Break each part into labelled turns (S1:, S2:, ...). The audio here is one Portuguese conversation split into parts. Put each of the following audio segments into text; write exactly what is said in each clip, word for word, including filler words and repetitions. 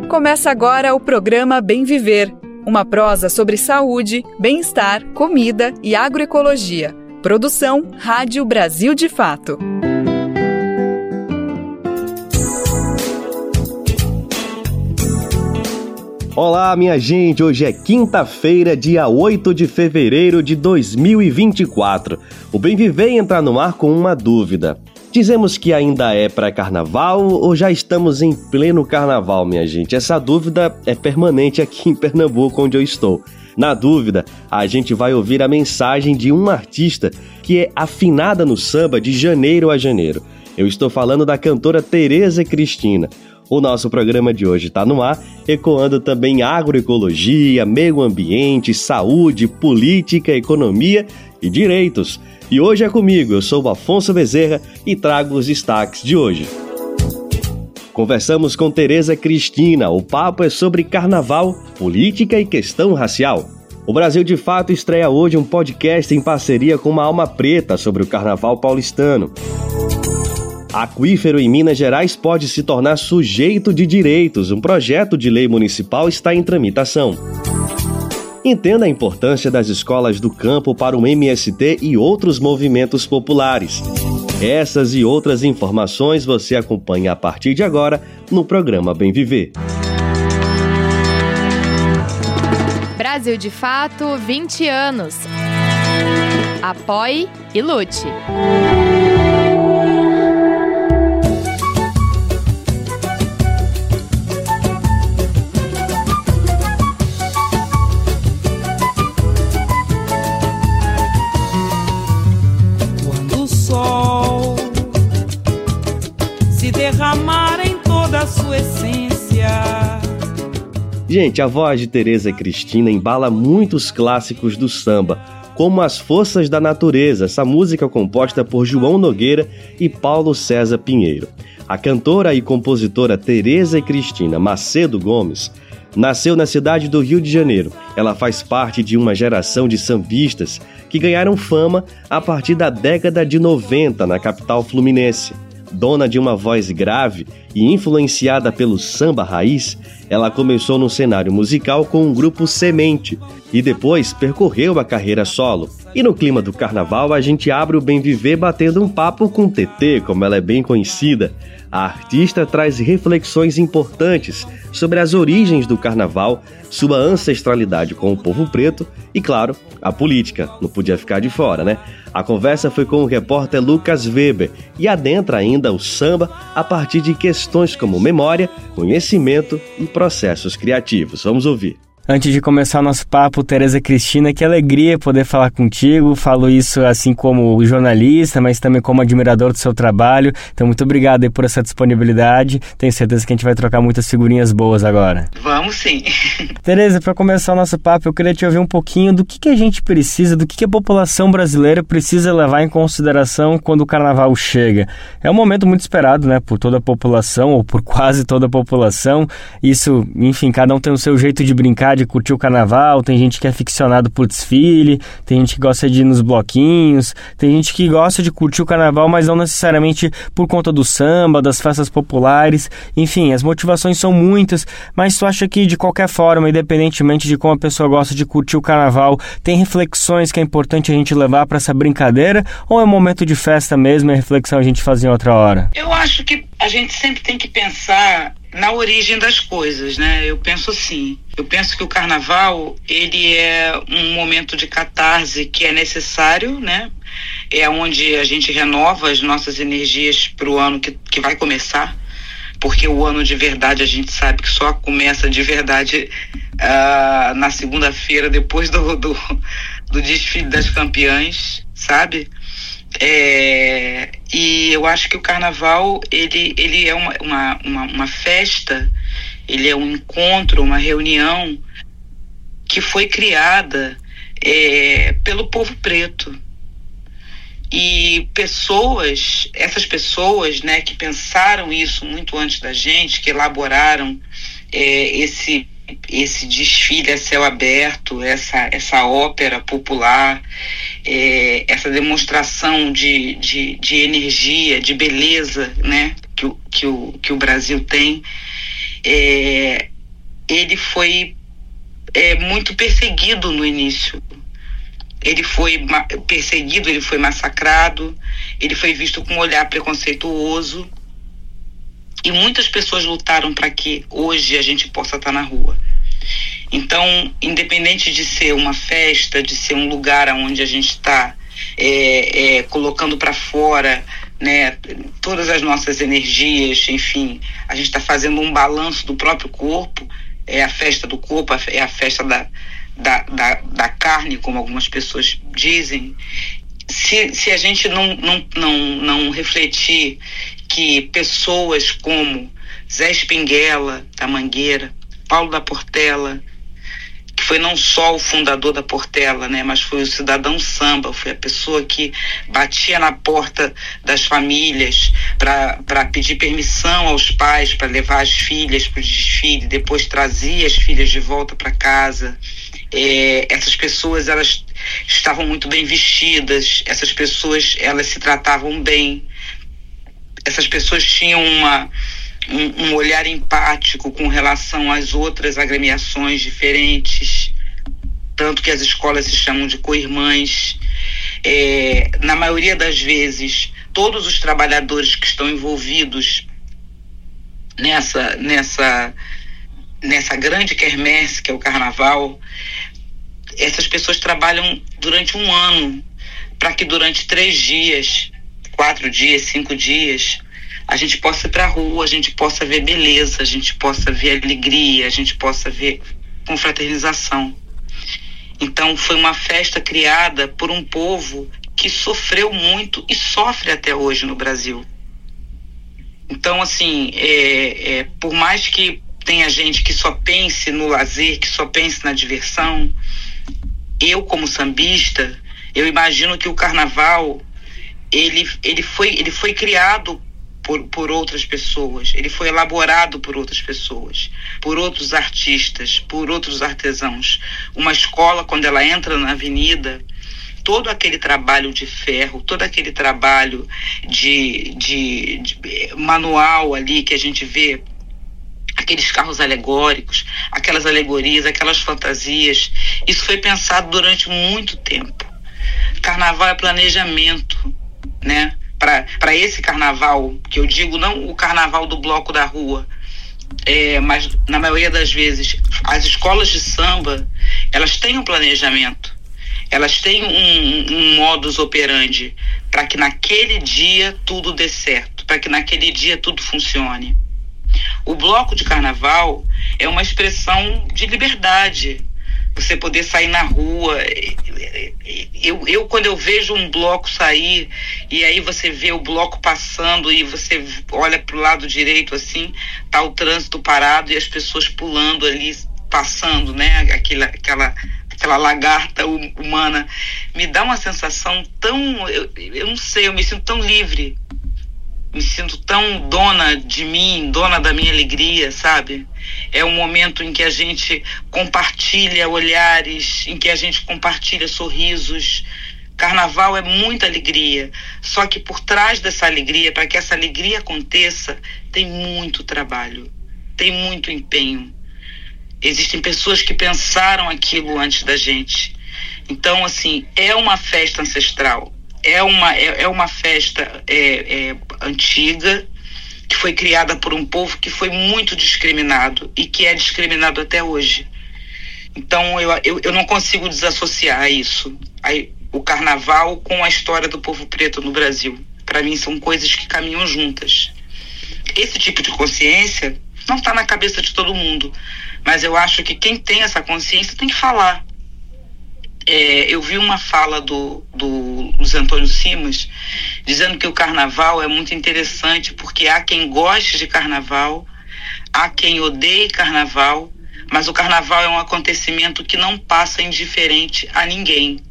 S1: Começa agora o programa Bem Viver, uma prosa sobre saúde, bem-estar, comida e agroecologia. Produção Rádio Brasil de Fato.
S2: Olá, minha gente! Hoje é quinta-feira, dia oito de fevereiro de dois mil e vinte e quatro. O Bem Viver entra no ar com uma dúvida. Dizemos que ainda é pré-carnaval ou já estamos em pleno carnaval, minha gente? Essa dúvida é permanente aqui em Pernambuco, onde eu estou. Na dúvida, a gente vai ouvir a mensagem de uma artista que é afinada no samba de janeiro a janeiro. Eu estou falando da cantora Tereza Cristina. O nosso programa de hoje está no ar, ecoando também agroecologia, meio ambiente, saúde, política, economia e direitos. E hoje é comigo, eu sou o Afonso Bezerra e trago os destaques de hoje. Conversamos com Tereza Cristina, o papo é sobre carnaval, política e questão racial. O Brasil de Fato estreia hoje um podcast em parceria com uma alma preta sobre o carnaval paulistano. Aquífero em Minas Gerais pode se tornar sujeito de direitos. Um projeto de lei municipal está em tramitação. Entenda a importância das escolas do campo para o M S T e outros movimentos populares. Essas e outras informações você acompanha a partir de agora no programa Bem Viver.
S3: Brasil de Fato, vinte anos. Apoie e lute.
S4: Derramar em toda a sua essência.
S2: Gente, a voz de Tereza Cristina embala muitos clássicos do samba, como As Forças da Natureza, essa música composta por João Nogueira e Paulo César Pinheiro. A cantora e compositora Tereza Cristina Macedo Gomes nasceu na cidade do Rio de Janeiro. Ela faz parte de uma geração de sambistas que ganharam fama a partir da década de noventa na capital fluminense. Dona de uma voz grave e influenciada pelo samba raiz, ela começou no cenário musical com o grupo Semente e depois percorreu a carreira solo. E no clima do carnaval, a gente abre o Bem Viver batendo um papo com Tetê, como ela é bem conhecida. A artista traz reflexões importantes sobre as origens do carnaval, sua ancestralidade com o povo preto e, claro, a política. Não podia ficar de fora, né? A conversa foi com o repórter Lucas Weber e adentra ainda o samba a partir de questões como memória, conhecimento e processos criativos. Vamos ouvir.
S5: Antes de começar o nosso papo, Tereza Cristina, que alegria poder falar contigo. Falo isso assim como jornalista, mas também como admirador do seu trabalho. Então, muito obrigado aí por essa disponibilidade. Tenho certeza que a gente vai trocar muitas figurinhas boas agora.
S4: Vamos sim.
S5: Tereza, para começar o nosso papo, eu queria te ouvir um pouquinho do que, que a gente precisa, do que, que a população brasileira precisa levar em consideração quando o carnaval chega. É um momento muito esperado, né, por toda a população, ou por quase toda a população. Isso, enfim, cada um tem o seu jeito de brincar, de curtir o carnaval, tem gente que é aficionado por desfile, tem gente que gosta de ir nos bloquinhos, tem gente que gosta de curtir o carnaval, mas não necessariamente por conta do samba, das festas populares, enfim, as motivações são muitas, mas tu acha que de qualquer forma, independentemente de como a pessoa gosta de curtir o carnaval, tem reflexões que é importante a gente levar para essa brincadeira, ou é um momento de festa mesmo e a reflexão a gente faz em outra hora?
S4: Eu acho que a gente sempre tem que pensar na origem das coisas, né? Eu penso assim, eu penso que o carnaval, ele é um momento de catarse que é necessário, né? É onde a gente renova as nossas energias para o ano que, que vai começar, porque o ano de verdade a gente sabe que só começa de verdade uh, na segunda-feira, depois do, do, do desfile das campeãs, sabe? É, e eu acho que o carnaval ele, ele é uma, uma, uma, uma festa, ele é um encontro, uma reunião que foi criada é, pelo povo preto. E pessoas, essas pessoas, né, que pensaram isso muito antes da gente, que elaboraram é, esse, esse desfile a céu aberto, essa, essa ópera popular, é, essa demonstração de, de, de energia, de beleza, né, que, o, que, o, que o Brasil tem, é, ele foi é, muito perseguido no início. Ele foi ma- perseguido, ele foi massacrado, ele foi visto com um olhar preconceituoso. E muitas pessoas lutaram para que hoje a gente possa estar na rua. Então, independente de ser uma festa, de ser um lugar onde a gente está é, é, colocando para fora, né, todas as nossas energias, enfim, a gente está fazendo um balanço do próprio corpo, é a festa do corpo, é a festa da, da, da, da carne, como algumas pessoas dizem. Se, se a gente não, não, não, não refletir que pessoas como Zé Espinguela, da Mangueira, Paulo da Portela, que foi não só o fundador da Portela, né, mas foi o cidadão samba, foi a pessoa que batia na porta das famílias para pedir permissão aos pais para levar as filhas para o desfile, depois trazia as filhas de volta para casa. É, essas pessoas, elas estavam muito bem vestidas, essas pessoas, elas se tratavam bem, essas pessoas tinham uma, um, um olhar empático com relação às outras agremiações diferentes, tanto que as escolas se chamam de co-irmãs. É, na maioria das vezes, todos os trabalhadores que estão envolvidos nessa, nessa, nessa grande quermesse que é o carnaval, essas pessoas trabalham durante um ano para que durante três dias, quatro dias, cinco dias, a gente possa ir para a rua, a gente possa ver beleza, a gente possa ver alegria, a gente possa ver confraternização. Então foi uma festa criada por um povo que sofreu muito e sofre até hoje no Brasil. Então, assim, é, é, por mais que tenha gente que só pense no lazer, que só pense na diversão, eu, como sambista, eu imagino que o carnaval, ele, ele, foi, ele foi criado por, por outras pessoas, ele foi elaborado por outras pessoas, por outros artistas, por outros artesãos. Uma escola, quando ela entra na avenida, todo aquele trabalho de ferro, todo aquele trabalho de, de, de manual ali que a gente vê, aqueles carros alegóricos, aquelas alegorias, aquelas fantasias, isso foi pensado durante muito tempo. Carnaval é planejamento, né? Para esse carnaval, que eu digo não o carnaval do bloco da rua, é, mas na maioria das vezes as escolas de samba, elas têm um planejamento, elas têm um, um modus operandi para que naquele dia tudo dê certo, para que naquele dia tudo funcione. O bloco de carnaval é uma expressão de liberdade, você poder sair na rua. Eu, eu quando eu vejo um bloco sair, e aí você vê o bloco passando e você olha para o lado direito assim, tá o trânsito parado e as pessoas pulando ali, passando, né, aquela, aquela, aquela lagarta humana, me dá uma sensação tão, eu, eu não sei, eu me sinto tão livre, me sinto tão dona de mim, dona da minha alegria, sabe? É um momento em que a gente compartilha olhares, em que a gente compartilha sorrisos. Carnaval é muita alegria, só que por trás dessa alegria, para que essa alegria aconteça, tem muito trabalho, tem muito empenho. Existem pessoas que pensaram aquilo antes da gente. Então, assim, é uma festa ancestral. É uma, é, é uma festa é, é, antiga, que foi criada por um povo que foi muito discriminado e que é discriminado até hoje. Então eu, eu, eu não consigo desassociar isso, aí, o carnaval com a história do povo preto no Brasil. Para mim são coisas que caminham juntas. Esse tipo de consciência não está na cabeça de todo mundo, mas eu acho que quem tem essa consciência tem que falar. É, eu vi uma fala do, do Luiz Antônio Simas dizendo que o carnaval é muito interessante porque há quem goste de carnaval, há quem odeie carnaval, mas o carnaval é um acontecimento que não passa indiferente a ninguém.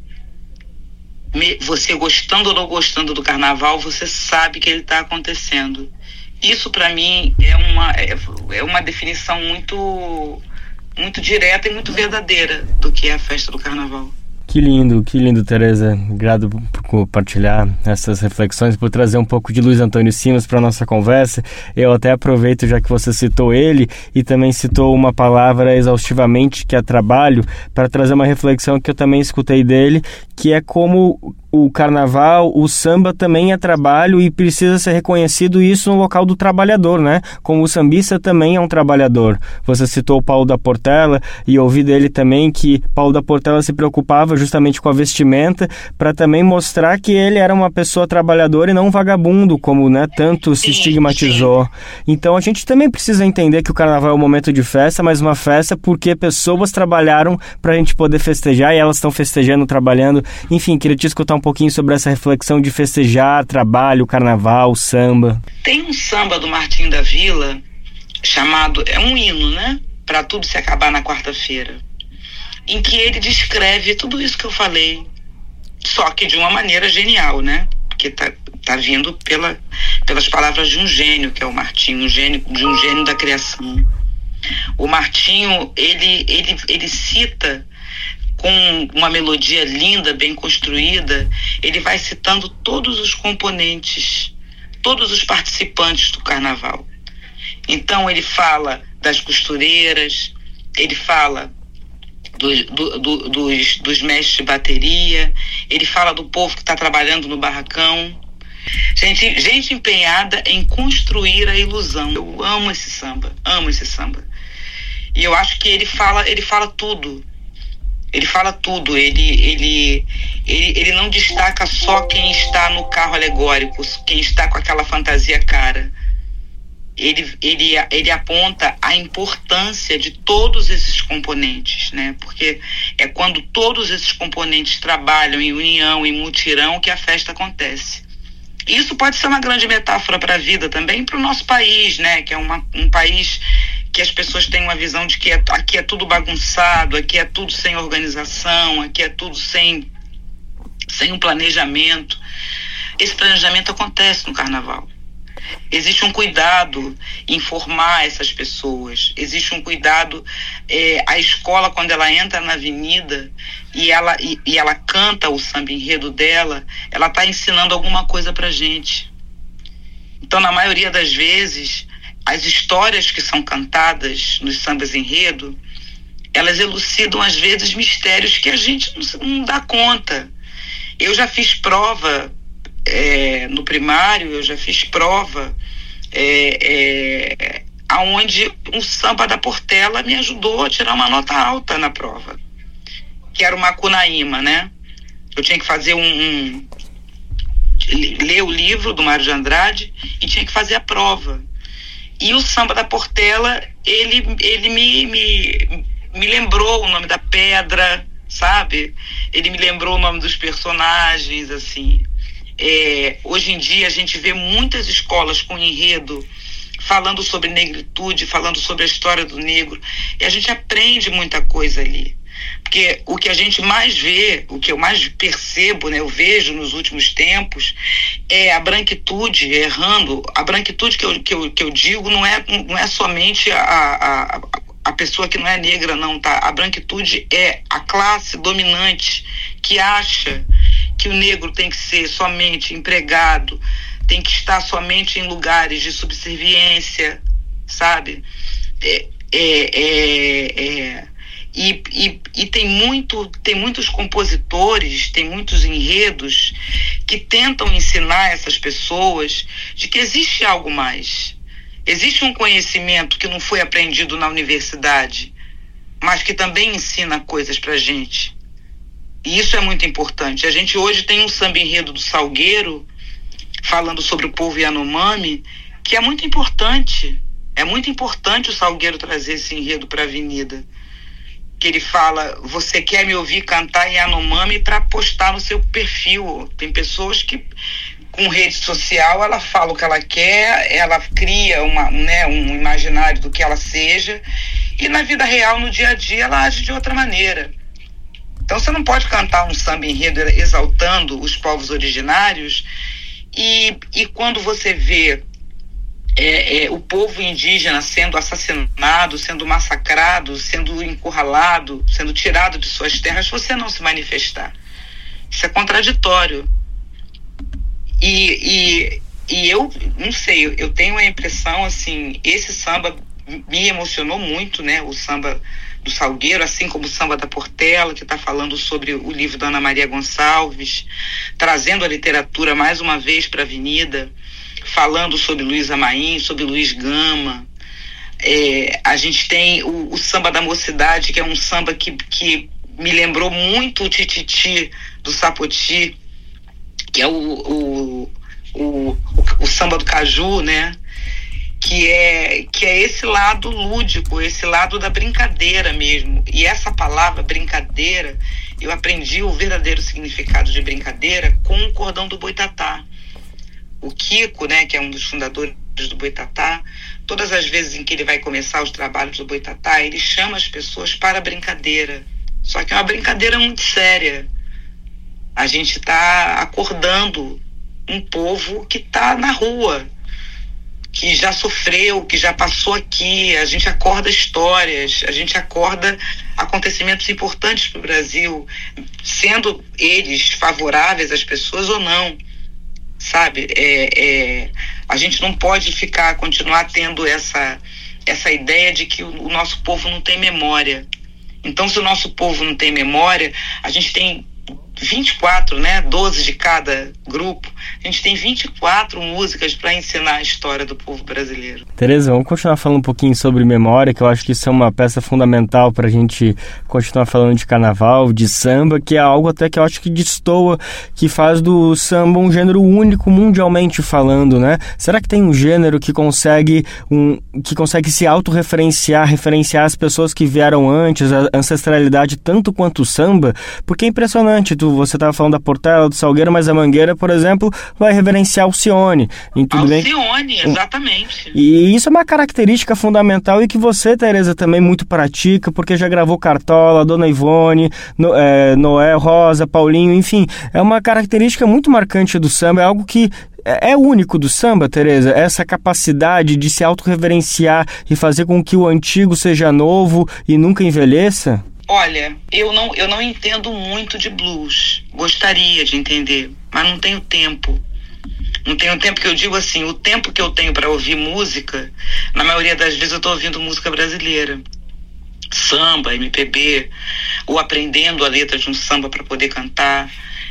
S4: Você gostando ou não gostando do carnaval, você sabe que ele está acontecendo. Isso para mim é uma, é, é uma definição muito, muito direta e muito verdadeira do que é a festa do carnaval.
S5: Que lindo, que lindo, Tereza. Obrigado por compartilhar essas reflexões, por trazer um pouco de Luiz Antônio Simas para a nossa conversa. Eu até aproveito, já que você citou ele e também citou uma palavra exaustivamente, que é trabalho, para trazer uma reflexão que eu também escutei dele, que é como o carnaval, o samba também é trabalho e precisa ser reconhecido isso no local do trabalhador, né? Como o sambista também é um trabalhador. Você citou o Paulo da Portela e eu ouvi dele também que Paulo da Portela se preocupava justamente com a vestimenta para também mostrar que ele era uma pessoa trabalhadora e não um vagabundo, como, né, tanto se estigmatizou. Então a gente também precisa entender que o carnaval é um momento de festa, mas uma festa porque pessoas trabalharam para a gente poder festejar e elas estão festejando, trabalhando. Enfim, queria te escutar um pouquinho sobre essa reflexão de festejar, trabalho, carnaval, samba.
S4: Tem um samba do Martinho da Vila chamado, é um hino, né? Pra tudo se acabar na quarta-feira, em que ele descreve tudo isso que eu falei, só que de uma maneira genial, né? Porque tá, tá vindo pela, pelas palavras de um gênio, que é o Martinho, um gênio, de um gênio da criação. O Martinho, ele, ele, ele cita com uma melodia linda, bem construída, ele vai citando todos os componentes, todos os participantes do carnaval. Então ele fala das costureiras, ele fala do, do, do, dos, dos mestres de bateria, ele fala do povo que está trabalhando no barracão. Gente, gente empenhada em construir a ilusão. Eu amo esse samba, amo esse samba. E eu acho que ele fala, ele fala tudo. Ele fala tudo, ele, ele, ele, ele não destaca só quem está no carro alegórico, quem está com aquela fantasia cara. Ele, ele, ele aponta a importância de todos esses componentes, né? Porque é quando todos esses componentes trabalham em união, em mutirão, que a festa acontece. Isso pode ser uma grande metáfora para a vida também, para o nosso país, né? Que é uma, um país que as pessoas têm uma visão de que é, aqui é tudo bagunçado, aqui é tudo sem organização, aqui é tudo sem, sem um planejamento. Esse planejamento acontece no carnaval. Existe um cuidado em formar essas pessoas, existe um cuidado, é, a escola, quando ela entra na avenida e ela, e, e ela canta o samba enredo dela, ela está ensinando alguma coisa pra gente. Então, na maioria das vezes, as histórias que são cantadas nos sambas enredo, elas elucidam às vezes mistérios que a gente não, não dá conta. Eu já fiz prova é, no primário, eu já fiz prova é, é, onde um samba da Portela me ajudou a tirar uma nota alta na prova, que era o Macunaíma, né? Eu tinha que fazer um, um ler o livro do Mário de Andrade e tinha que fazer a prova. E o samba da Portela, ele, ele me, me, me lembrou o nome da pedra, sabe? Ele me lembrou o nome dos personagens, assim. É, hoje em dia a gente vê muitas escolas com enredo falando sobre negritude, falando sobre a história do negro, e a gente aprende muita coisa ali. Porque o que a gente mais vê, o que eu mais percebo, né, eu vejo nos últimos tempos, é a branquitude errando. A branquitude que eu, que eu, que eu digo não é, não é somente a, a, a pessoa que não é negra, não, tá? A branquitude é a classe dominante que acha que o negro tem que ser somente empregado, tem que estar somente em lugares de subserviência, sabe? É, é, é, é. E, e, e tem, muito, tem muitos compositores, tem muitos enredos que tentam ensinar essas pessoas de que existe algo mais. Existe um conhecimento que não foi aprendido na universidade, mas que também ensina coisas pra gente. E isso é muito importante. A gente hoje tem um samba enredo do Salgueiro, falando sobre o povo Yanomami, que é muito importante. É muito importante o Salgueiro trazer esse enredo para a avenida. Que ele fala, você quer me ouvir cantar em Yanomami para postar no seu perfil. Tem pessoas que, com rede social, ela fala o que ela quer, ela cria uma, né, um imaginário do que ela seja, e na vida real, no dia a dia, ela age de outra maneira. Então você não pode cantar um samba enredo exaltando os povos originários e, e quando você vê é, é, o povo indígena sendo assassinado, sendo massacrado, sendo encurralado, sendo tirado de suas terras, você não se manifestar. Isso é contraditório. E, e, e eu não sei, eu tenho a impressão, assim, esse samba me emocionou muito, né? O samba do Salgueiro, assim como o samba da Portela, que está falando sobre o livro da Ana Maria Gonçalves, trazendo a literatura mais uma vez para a avenida, falando sobre Luiz Amaim, sobre Luiz Gama. É, a gente tem o, o samba da Mocidade, que é um samba que, que me lembrou muito o Tititi do Sapoti, que é o, o, o, o, o samba do Caju, né? Que é, que é esse lado lúdico, esse lado da brincadeira mesmo. E essa palavra brincadeira, eu aprendi o verdadeiro significado de brincadeira com o Cordão do Boitatá. O Kiko, né, que é um dos fundadores do Boitatá, todas as vezes em que ele vai começar os trabalhos do Boitatá, ele chama as pessoas para a brincadeira. Só que é uma brincadeira muito séria. A gente está acordando um povo que está na rua, que já sofreu, que já passou aqui. A gente acorda histórias, a gente acorda acontecimentos importantes para o Brasil, sendo eles favoráveis às pessoas ou não, sabe? É, é, a gente não pode ficar, continuar tendo essa, essa ideia de que o, o nosso povo não tem memória. Então, se o nosso povo não tem memória, a gente tem vinte e quatro, né? doze de cada grupo. A gente tem vinte e quatro músicas para ensinar a história do povo brasileiro.
S5: Tereza, vamos continuar falando um pouquinho sobre memória, que eu acho que isso é uma peça fundamental para a gente continuar falando de carnaval, de samba, que é algo até que eu acho que destoa, que faz do samba um gênero único mundialmente falando, né? Será que tem um gênero que consegue, um, que consegue se autorreferenciar, referenciar as pessoas que vieram antes, a ancestralidade tanto quanto o samba? Porque é impressionante, tu, você estava falando da Portela, do Salgueiro, mas a Mangueira, por exemplo, vai reverenciar Alcione. E tudo bem?
S4: Alcione, exatamente.
S5: E isso é uma característica fundamental e que você, Tereza, também muito pratica, porque já gravou Cartola, Dona Ivone, no, é, Noé, Rosa, Paulinho, enfim, é uma característica muito marcante do samba, é algo que é único do samba, Tereza, essa capacidade de se autorreverenciar e fazer com que o antigo seja novo e nunca envelheça?
S4: Olha, eu não, eu não entendo muito de blues. Gostaria de entender, mas não tenho tempo. Não tenho tempo, que eu digo assim, o tempo que eu tenho para ouvir música, na maioria das vezes eu estou ouvindo música brasileira. Samba, M P B, ou aprendendo a letra de um samba para poder cantar.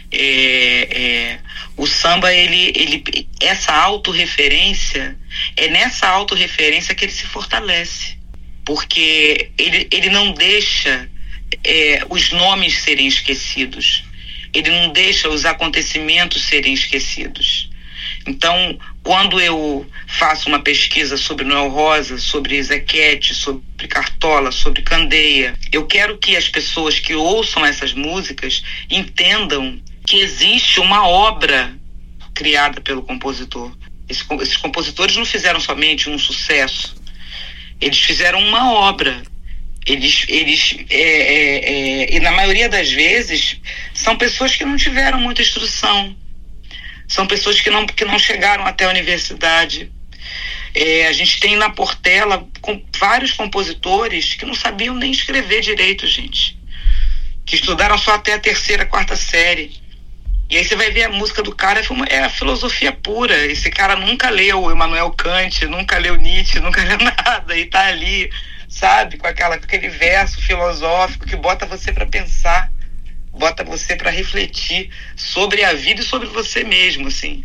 S4: É, é, o samba, ele, ele, essa autorreferência, é nessa autorreferência que ele se fortalece. Porque ele, ele não deixa é, os nomes serem esquecidos. Ele não deixa os acontecimentos serem esquecidos. Então, quando eu faço uma pesquisa sobre Noel Rosa, sobre Zequete, sobre Cartola, sobre Candeia, eu quero que as pessoas que ouçam essas músicas entendam que existe uma obra criada pelo compositor. Esse, esses compositores não fizeram somente um sucesso, eles fizeram uma obra. Eles, eles é, é, é, e na maioria das vezes são pessoas que não tiveram muita instrução, são pessoas que não, que não chegaram até a universidade. É, a gente tem na Portela com vários compositores que não sabiam nem escrever direito, gente, que estudaram só até a terceira, quarta série. E aí você vai ver a música do cara, é a filosofia pura. Esse cara nunca leu Immanuel Kant, nunca leu Nietzsche, nunca leu nada, e tá ali, sabe, com, aquela, com aquele verso filosófico que bota você para pensar, bota você para refletir sobre a vida e sobre você mesmo, assim.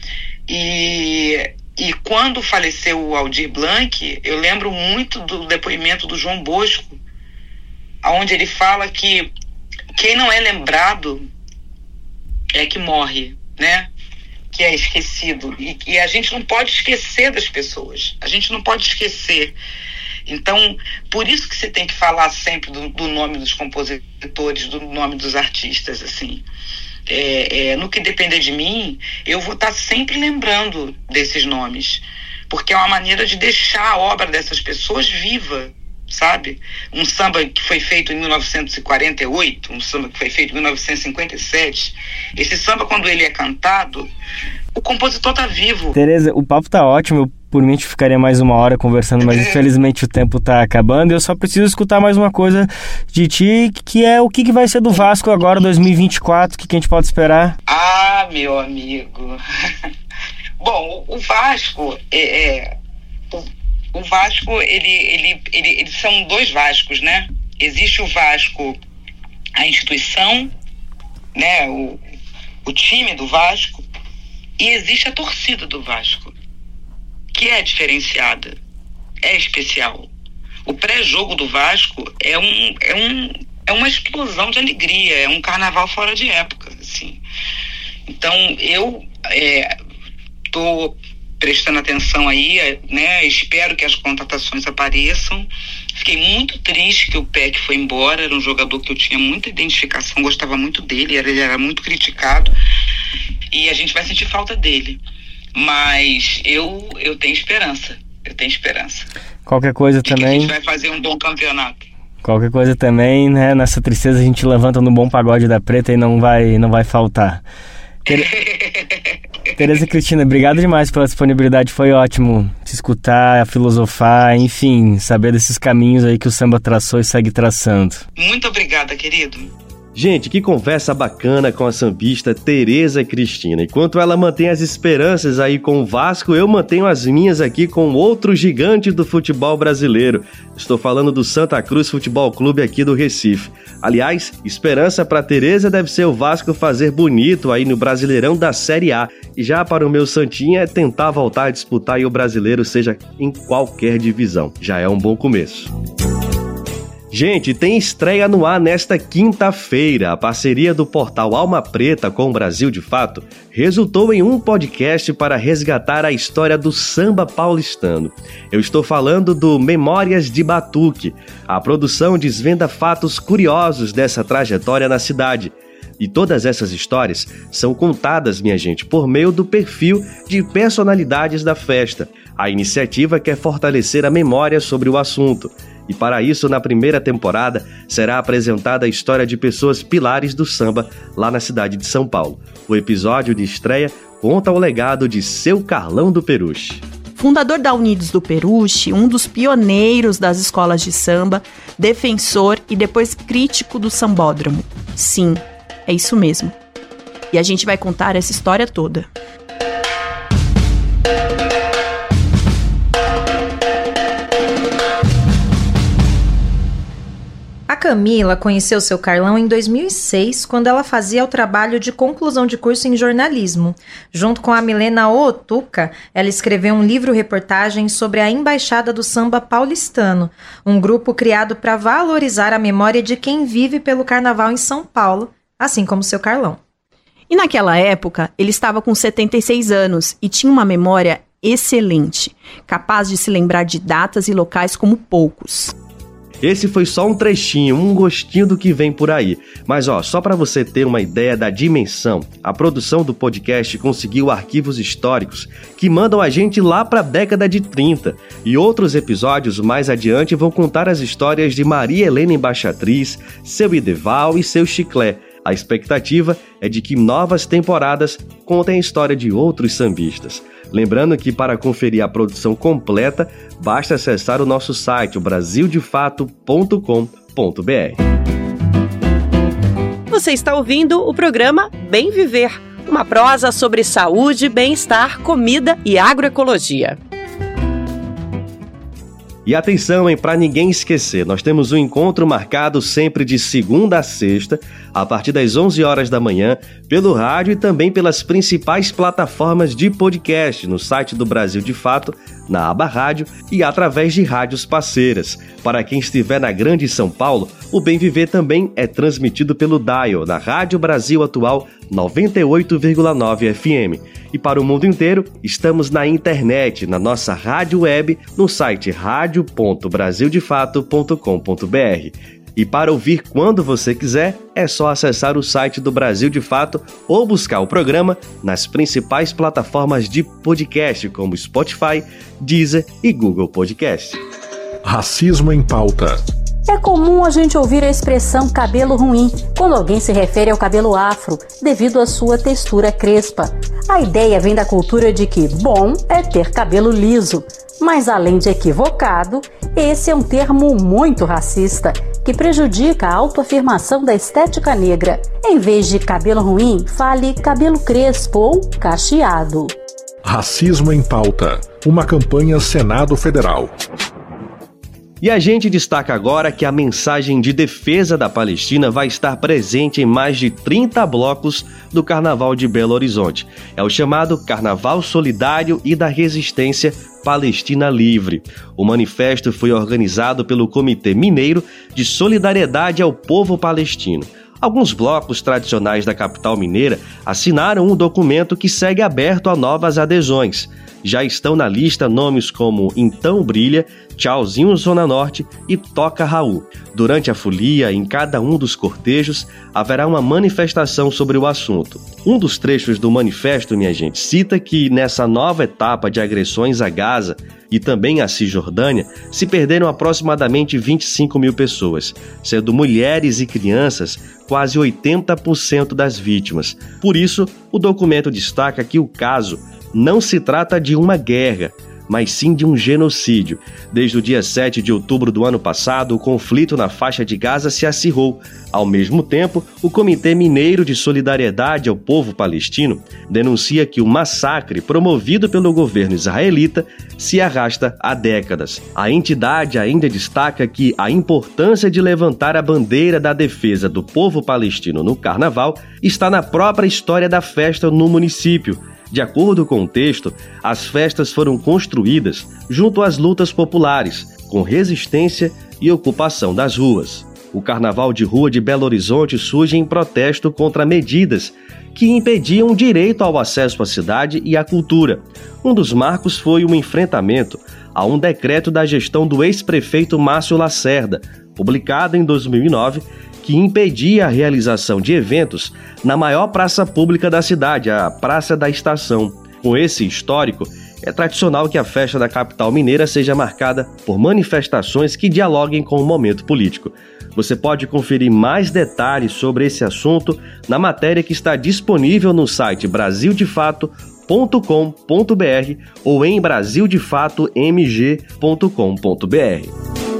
S4: E, e quando faleceu o Aldir Blanc, eu lembro muito do depoimento do João Bosco, onde ele fala que quem não é lembrado é que morre, né? Que é esquecido. E, e a gente não pode esquecer das pessoas. A gente não pode esquecer. Então, por isso que você tem que falar sempre do, do nome dos compositores, do nome dos artistas, assim. É, é, no que depender de mim, eu vou estar sempre lembrando desses nomes. Porque é uma maneira de deixar a obra dessas pessoas viva, sabe? Um samba que foi feito em mil novecentos e quarenta e oito, um samba que foi feito em mil novecentos e cinquenta e sete. Esse samba, quando ele é cantado, o compositor tá vivo.
S5: Tereza, o papo tá ótimo. Eu, por mim, a gente ficaria mais uma hora conversando, mas infelizmente o tempo tá acabando. Eu só preciso escutar mais uma coisa de ti, que é o que, que vai ser do Vasco agora, dois mil e vinte e quatro, o que, que a gente pode esperar?
S4: Ah, meu amigo. Bom, o Vasco, é, é, o, o Vasco, ele, ele, ele, eles são dois Vascos, né? Existe o Vasco, a instituição, né? O, o time do Vasco, e existe a torcida do Vasco, que é diferenciada, é especial. O pré-jogo do Vasco é, um, é, um, é uma explosão de alegria, é um carnaval fora de época, assim. Então, eu estou é, prestando atenção aí, né? Espero que as contratações apareçam. Fiquei muito triste que o Peck foi embora, era um jogador que eu tinha muita identificação, gostava muito dele, ele era muito criticado, e a gente vai sentir falta dele. Mas eu, eu tenho esperança, eu tenho esperança.
S5: Qualquer coisa
S4: de
S5: também...
S4: que a gente vai fazer um bom campeonato.
S5: Qualquer coisa também, né? Nessa tristeza a gente levanta no bom pagode da Preta e não vai, não vai faltar. Ter... Tereza e Cristina, obrigado demais pela disponibilidade, foi ótimo te escutar, filosofar, enfim, saber desses caminhos aí que o samba traçou e segue traçando.
S4: Muito obrigada, querido.
S2: Gente, que conversa bacana com a sambista Tereza Cristina. Enquanto ela mantém as esperanças aí com o Vasco, eu mantenho as minhas aqui com outro gigante do futebol brasileiro. Estou falando do Santa Cruz Futebol Clube aqui do Recife. Aliás, esperança para Tereza deve ser o Vasco fazer bonito aí no Brasileirão da Série A. E já para o meu Santinha é tentar voltar a disputar aí o Brasileiro, seja em qualquer divisão. Já é um bom começo. Gente, tem estreia no ar nesta quinta-feira. A parceria do portal Alma Preta com o Brasil de Fato resultou em um podcast para resgatar a história do samba paulistano. Eu estou falando do Memórias de Batuque. A produção desvenda fatos curiosos dessa trajetória na cidade. E todas essas histórias são contadas, minha gente, por meio do perfil de personalidades da festa. A iniciativa quer fortalecer a memória sobre o assunto. E para isso, na primeira temporada, será apresentada a história de pessoas pilares do samba lá na cidade de São Paulo. O episódio de estreia conta o legado de Seu Carlão do Peruche.
S6: Fundador da Unidos do Peruche, um dos pioneiros das escolas de samba, defensor e depois crítico do sambódromo. Sim, é isso mesmo. E a gente vai contar essa história toda.
S7: A Camila conheceu seu Carlão em dois mil e seis, quando ela fazia o trabalho de conclusão de curso em jornalismo. Junto com a Milena Ootuca, ela escreveu um livro-reportagem sobre a Embaixada do Samba Paulistano, um grupo criado para valorizar a memória de quem vive pelo carnaval em São Paulo, assim como seu Carlão.
S6: E naquela época, ele estava com setenta e seis anos e tinha uma memória excelente, capaz de se lembrar de datas e locais como poucos.
S2: Esse foi só um trechinho, um gostinho do que vem por aí. Mas ó, só para você ter uma ideia da dimensão, a produção do podcast conseguiu arquivos históricos que mandam a gente lá para a década de trinta. E outros episódios mais adiante vão contar as histórias de Maria Helena Embaixatriz, seu Ideval e seu Chiclé. A expectativa é de que novas temporadas contem a história de outros sambistas. Lembrando que para conferir a produção completa, basta acessar o nosso site, o brasil de fato ponto com ponto b r.
S8: Você está ouvindo o programa Bem Viver, uma prosa sobre saúde, bem-estar, comida e agroecologia.
S2: E atenção, hein, para ninguém esquecer, nós temos um encontro marcado sempre de segunda a sexta, a partir das onze horas da manhã, pelo rádio e também pelas principais plataformas de podcast, no site do Brasil de Fato, na aba Rádio e através de rádios parceiras. Para quem estiver na Grande São Paulo, o Bem Viver também é transmitido pelo Dial, na Rádio Brasil Atual noventa e oito vírgula nove F M. E para o mundo inteiro, estamos na internet, na nossa rádio web, no site rádio ponto brasil de fato ponto com ponto b r. E para ouvir quando você quiser, é só acessar o site do Brasil de Fato ou buscar o programa nas principais plataformas de podcast, como Spotify, Deezer e Google Podcast.
S9: Racismo em Pauta. É comum a gente ouvir a expressão cabelo ruim quando alguém se refere ao cabelo afro, devido à sua textura crespa. A ideia vem da cultura de que bom é ter cabelo liso. Mas além de equivocado, esse é um termo muito racista, que prejudica a autoafirmação da estética negra. Em vez de cabelo ruim, fale cabelo crespo ou cacheado.
S10: Racismo em Pauta, uma campanha Senado Federal.
S2: E a gente destaca agora que a mensagem de defesa da Palestina vai estar presente em mais de trinta blocos do Carnaval de Belo Horizonte. É o chamado Carnaval Solidário e da Resistência Palestina Livre. O manifesto foi organizado pelo Comitê Mineiro de Solidariedade ao Povo Palestino. Alguns blocos tradicionais da capital mineira assinaram um documento que segue aberto a novas adesões. Já estão na lista nomes como Então Brilha, Tchauzinho Zona Norte e Toca Raul. Durante a folia, em cada um dos cortejos, haverá uma manifestação sobre o assunto. Um dos trechos do manifesto, minha gente, cita que nessa nova etapa de agressões a Gaza e também a Cisjordânia, se perderam aproximadamente vinte e cinco mil pessoas, sendo mulheres e crianças quase oitenta por cento das vítimas. Por isso, o documento destaca que o caso não se trata de uma guerra, mas sim de um genocídio. Desde o dia sete de outubro do ano passado, o conflito na faixa de Gaza se acirrou. Ao mesmo tempo, o Comitê Mineiro de Solidariedade ao Povo Palestino denuncia que o massacre promovido pelo governo israelita se arrasta há décadas. A entidade ainda destaca que a importância de levantar a bandeira da defesa do povo palestino no Carnaval está na própria história da festa no município. De acordo com o texto, as festas foram construídas junto às lutas populares, com resistência e ocupação das ruas. O Carnaval de Rua de Belo Horizonte surge em protesto contra medidas que impediam o direito ao acesso à cidade e à cultura. Um dos marcos foi o enfrentamento a um decreto da gestão do ex-prefeito Márcio Lacerda, publicado em dois mil e nove, que impedia a realização de eventos na maior praça pública da cidade, a Praça da Estação. Com esse histórico, é tradicional que a festa da capital mineira seja marcada por manifestações que dialoguem com o momento político. Você pode conferir mais detalhes sobre esse assunto na matéria que está disponível no site brasil de fato ponto com ponto b r ou em brasil de fato m g ponto com ponto b r.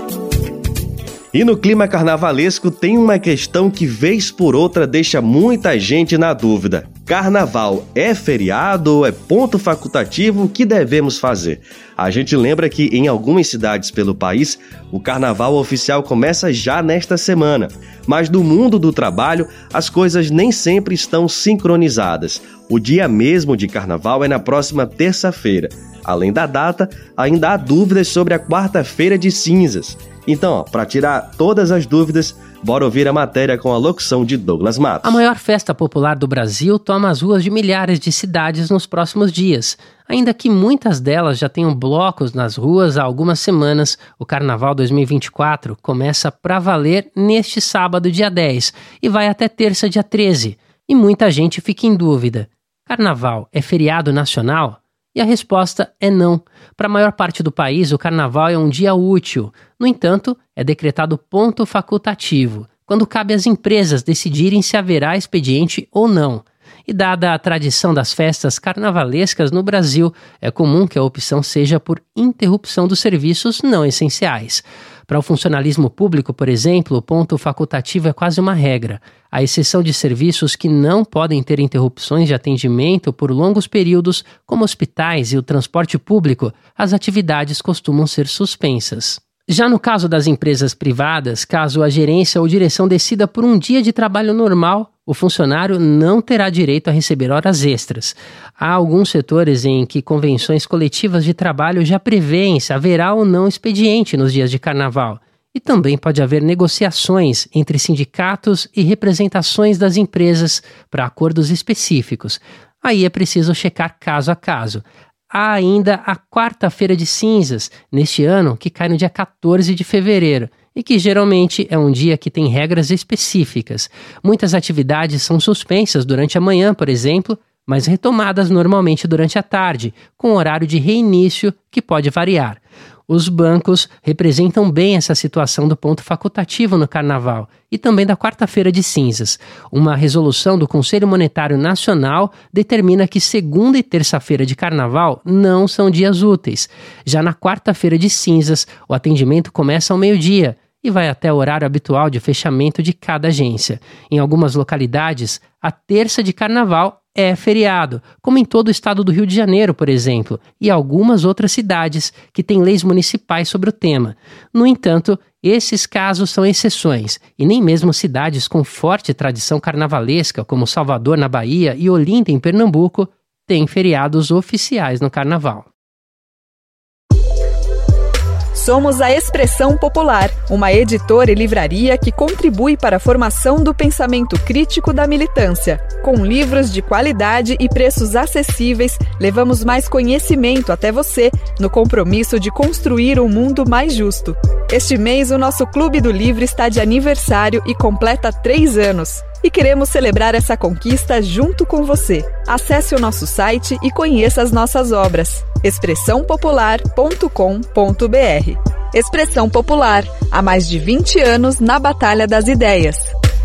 S2: E no clima carnavalesco tem uma questão que vez por outra deixa muita gente na dúvida. Carnaval é feriado ou é ponto facultativo? O que devemos fazer? A gente lembra que em algumas cidades pelo país, o carnaval oficial começa já nesta semana. Mas no mundo do trabalho, as coisas nem sempre estão sincronizadas. O dia mesmo de carnaval é na próxima terça-feira. Além da data, ainda há dúvidas sobre a quarta-feira de cinzas. Então, para tirar todas as dúvidas, bora ouvir a matéria com a locução de Douglas Matos.
S11: A maior festa popular do Brasil toma as ruas de milhares de cidades nos próximos dias. Ainda que muitas delas já tenham blocos nas ruas há algumas semanas, o Carnaval dois mil e vinte e quatro começa pra valer neste sábado, dia dez, e vai até terça, dia treze. E muita gente fica em dúvida. Carnaval é feriado nacional? E a resposta é não. Para a maior parte do país, o Carnaval é um dia útil. No entanto, é decretado ponto facultativo, quando cabe às empresas decidirem se haverá expediente ou não. E dada a tradição das festas carnavalescas no Brasil, é comum que a opção seja por interrupção dos serviços não essenciais. Para o funcionalismo público, por exemplo, o ponto facultativo é quase uma regra. À exceção de serviços que não podem ter interrupções de atendimento por longos períodos, como hospitais e o transporte público, as atividades costumam ser suspensas. Já no caso das empresas privadas, caso a gerência ou direção decida por um dia de trabalho normal, o funcionário não terá direito a receber horas extras. Há alguns setores em que convenções coletivas de trabalho já prevêem se haverá ou não expediente nos dias de carnaval. E também pode haver negociações entre sindicatos e representações das empresas para acordos específicos. Aí é preciso checar caso a caso. Há ainda a quarta-feira de cinzas, neste ano, que cai no dia quatorze de fevereiro, e que geralmente é um dia que tem regras específicas. Muitas atividades são suspensas durante a manhã, por exemplo, mas retomadas normalmente durante a tarde, com horário de reinício que pode variar. Os bancos representam bem essa situação do ponto facultativo no Carnaval e também da Quarta-feira de Cinzas. Uma resolução do Conselho Monetário Nacional determina que segunda e terça-feira de Carnaval não são dias úteis. Já na Quarta-feira de Cinzas, o atendimento começa ao meio-dia e vai até o horário habitual de fechamento de cada agência. Em algumas localidades, a terça de Carnaval é feriado, como em todo o estado do Rio de Janeiro, por exemplo, e algumas outras cidades que têm leis municipais sobre o tema. No entanto, esses casos são exceções, e nem mesmo cidades com forte tradição carnavalesca, como Salvador, na Bahia, e Olinda, em Pernambuco, têm feriados oficiais no Carnaval.
S1: Somos a Expressão Popular, uma editora e livraria que contribui para a formação do pensamento crítico da militância. Com livros de qualidade e preços acessíveis, levamos mais conhecimento até você, no compromisso de construir um mundo mais justo. Este mês, o nosso Clube do Livro está de aniversário e completa três anos. E queremos celebrar essa conquista junto com você. Acesse o nosso site e conheça as nossas obras. expressão popular ponto com ponto b r. Expressão Popular, há mais de vinte anos na Batalha das Ideias.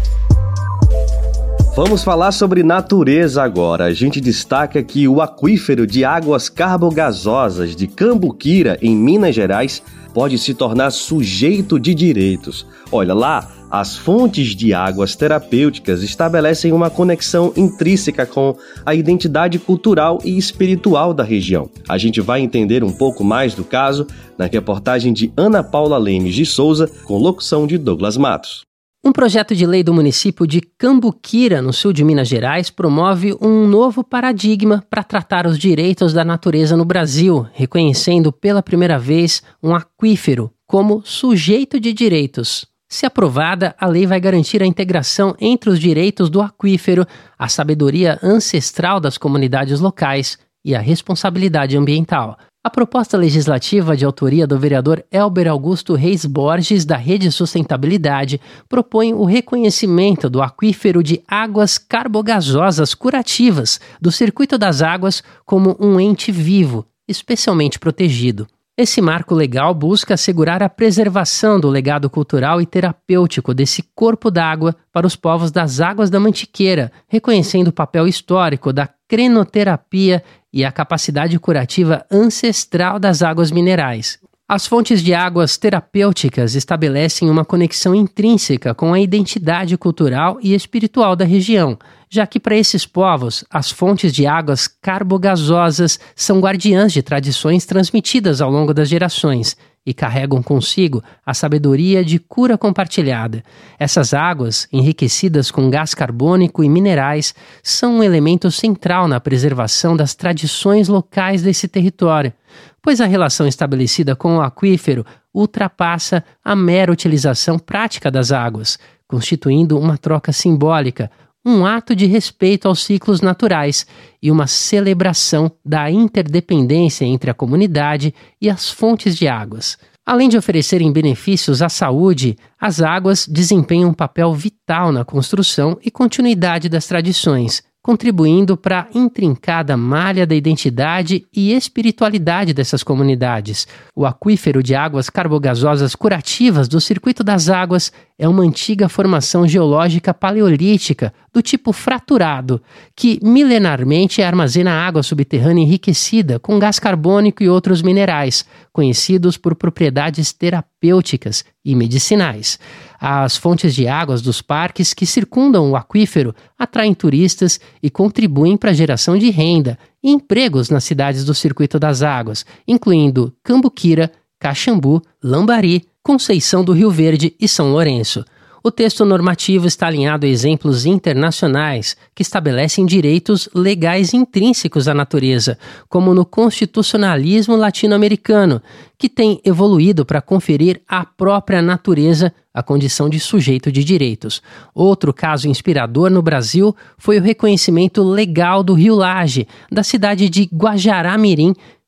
S2: Vamos falar sobre natureza agora. A gente destaca que o aquífero de águas carbogasosas de Cambuquira, em Minas Gerais, pode se tornar sujeito de direitos. Olha lá, as fontes de águas terapêuticas estabelecem uma conexão intrínseca com a identidade cultural e espiritual da região. A gente vai entender um pouco mais do caso na reportagem de Ana Paula Lemes de Souza, com locução de Douglas Matos.
S11: Um projeto de lei do município de Cambuquira, no sul de Minas Gerais, promove um novo paradigma para tratar os direitos da natureza no Brasil, reconhecendo pela primeira vez um aquífero como sujeito de direitos. Se aprovada, a lei vai garantir a integração entre os direitos do aquífero, a sabedoria ancestral das comunidades locais e a responsabilidade ambiental. A proposta legislativa de autoria do vereador Elber Augusto Reis Borges, da Rede Sustentabilidade, propõe o reconhecimento do aquífero de águas carbogasosas curativas do Circuito das Águas como um ente vivo, especialmente protegido. Esse marco legal busca assegurar a preservação do legado cultural e terapêutico desse corpo d'água para os povos das Águas da Mantiqueira, reconhecendo o papel histórico da crenoterapia e a capacidade curativa ancestral das águas minerais. As fontes de águas terapêuticas estabelecem uma conexão intrínseca com a identidade cultural e espiritual da região, já que para esses povos, as fontes de águas carbogasosas são guardiãs de tradições transmitidas ao longo das gerações e carregam consigo a sabedoria de cura compartilhada. Essas águas, enriquecidas com gás carbônico e minerais, são um elemento central na preservação das tradições locais desse território, pois a relação estabelecida com o aquífero ultrapassa a mera utilização prática das águas, constituindo uma troca simbólica, um ato de respeito aos ciclos naturais e uma celebração da interdependência entre a comunidade e as fontes de águas. Além de oferecerem benefícios à saúde, as águas desempenham um papel vital na construção e continuidade das tradições, contribuindo para a intrincada malha da identidade e espiritualidade dessas comunidades. O aquífero de águas carbogasosas curativas do Circuito das Águas é uma antiga formação geológica paleolítica do tipo fraturado, que milenarmente armazena água subterrânea enriquecida com gás carbônico e outros minerais, conhecidos por propriedades terapêuticas e medicinais. As fontes de águas dos parques que circundam o aquífero atraem turistas e contribuem para a geração de renda e empregos nas cidades do Circuito das Águas, incluindo Cambuquira, Caxambu, Lambari, Conceição do Rio Verde e São Lourenço. O texto normativo está alinhado a exemplos internacionais que estabelecem direitos legais intrínsecos à natureza, como no constitucionalismo latino-americano, que tem evoluído para conferir à própria natureza a condição de sujeito de direitos. Outro caso inspirador no Brasil foi o reconhecimento legal do Rio Laje, da cidade de Guajará-Mirim,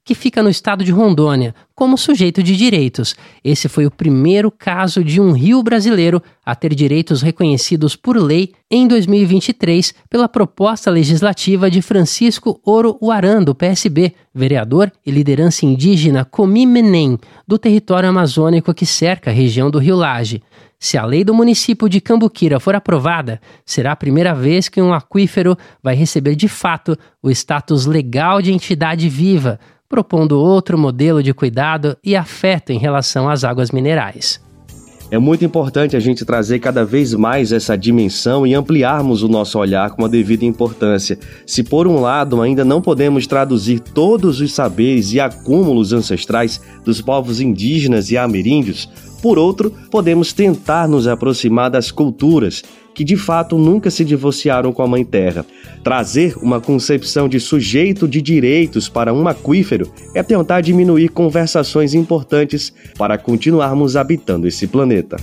S11: que fica no estado de Rondônia, como sujeito de direitos. Esse foi o primeiro caso de um rio brasileiro a ter direitos reconhecidos por lei em dois mil e vinte e três pela proposta legislativa de Francisco Oro Uarã, do P S B, vereador e liderança indígena Comimenem, do território amazônico que cerca a região do Rio Laje. Se a lei do município de Cambuquira for aprovada, será a primeira vez que um aquífero vai receber de fato o status legal de entidade viva, propondo outro modelo de cuidado e afeto em relação às águas minerais.
S2: É muito importante a gente trazer cada vez mais essa dimensão e ampliarmos o nosso olhar com a devida importância. Se por um lado ainda não podemos traduzir todos os saberes e acúmulos ancestrais dos povos indígenas e ameríndios, por outro, podemos tentar nos aproximar das culturas que de fato nunca se divorciaram com a Mãe Terra. Trazer uma concepção de sujeito de direitos para um aquífero é tentar diminuir conversações importantes para continuarmos habitando esse planeta.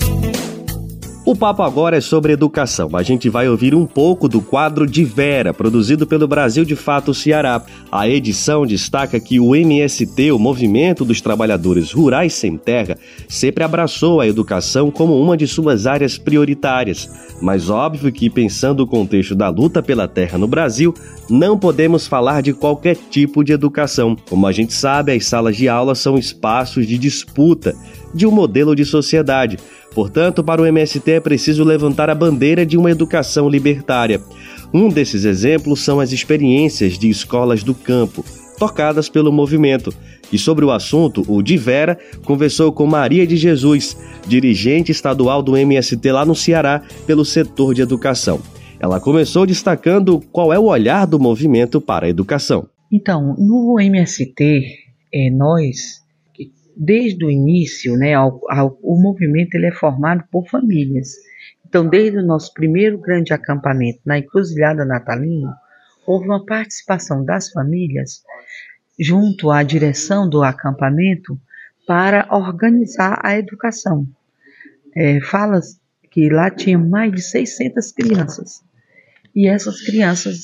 S2: O papo agora é sobre educação. A gente vai ouvir um pouco do quadro De Vera, produzido pelo Brasil de Fato Ceará. A edição destaca que o M S T, o Movimento dos Trabalhadores Rurais Sem Terra, sempre abraçou a educação como uma de suas áreas prioritárias. Mas óbvio que, pensando o contexto da luta pela terra no Brasil, não podemos falar de qualquer tipo de educação. Como a gente sabe, as salas de aula são espaços de disputa de um modelo de sociedade. Portanto, para o M S T é preciso levantar a bandeira de uma educação libertária. Um desses exemplos são as experiências de escolas do campo, tocadas pelo movimento. E sobre o assunto, o De Vera conversou com Maria de Jesus, dirigente estadual do M S T lá no Ceará, pelo setor de educação. Ela começou destacando qual é o olhar do movimento para a educação.
S12: Então, no M S T, é, nós... Desde o início, né, ao, ao, o movimento ele é formado por famílias. Então, desde o nosso primeiro grande acampamento na Encruzilhada Natalina, houve uma participação das famílias junto à direção do acampamento para organizar a educação. É, fala que lá tinha mais de seiscentas crianças. E essas crianças,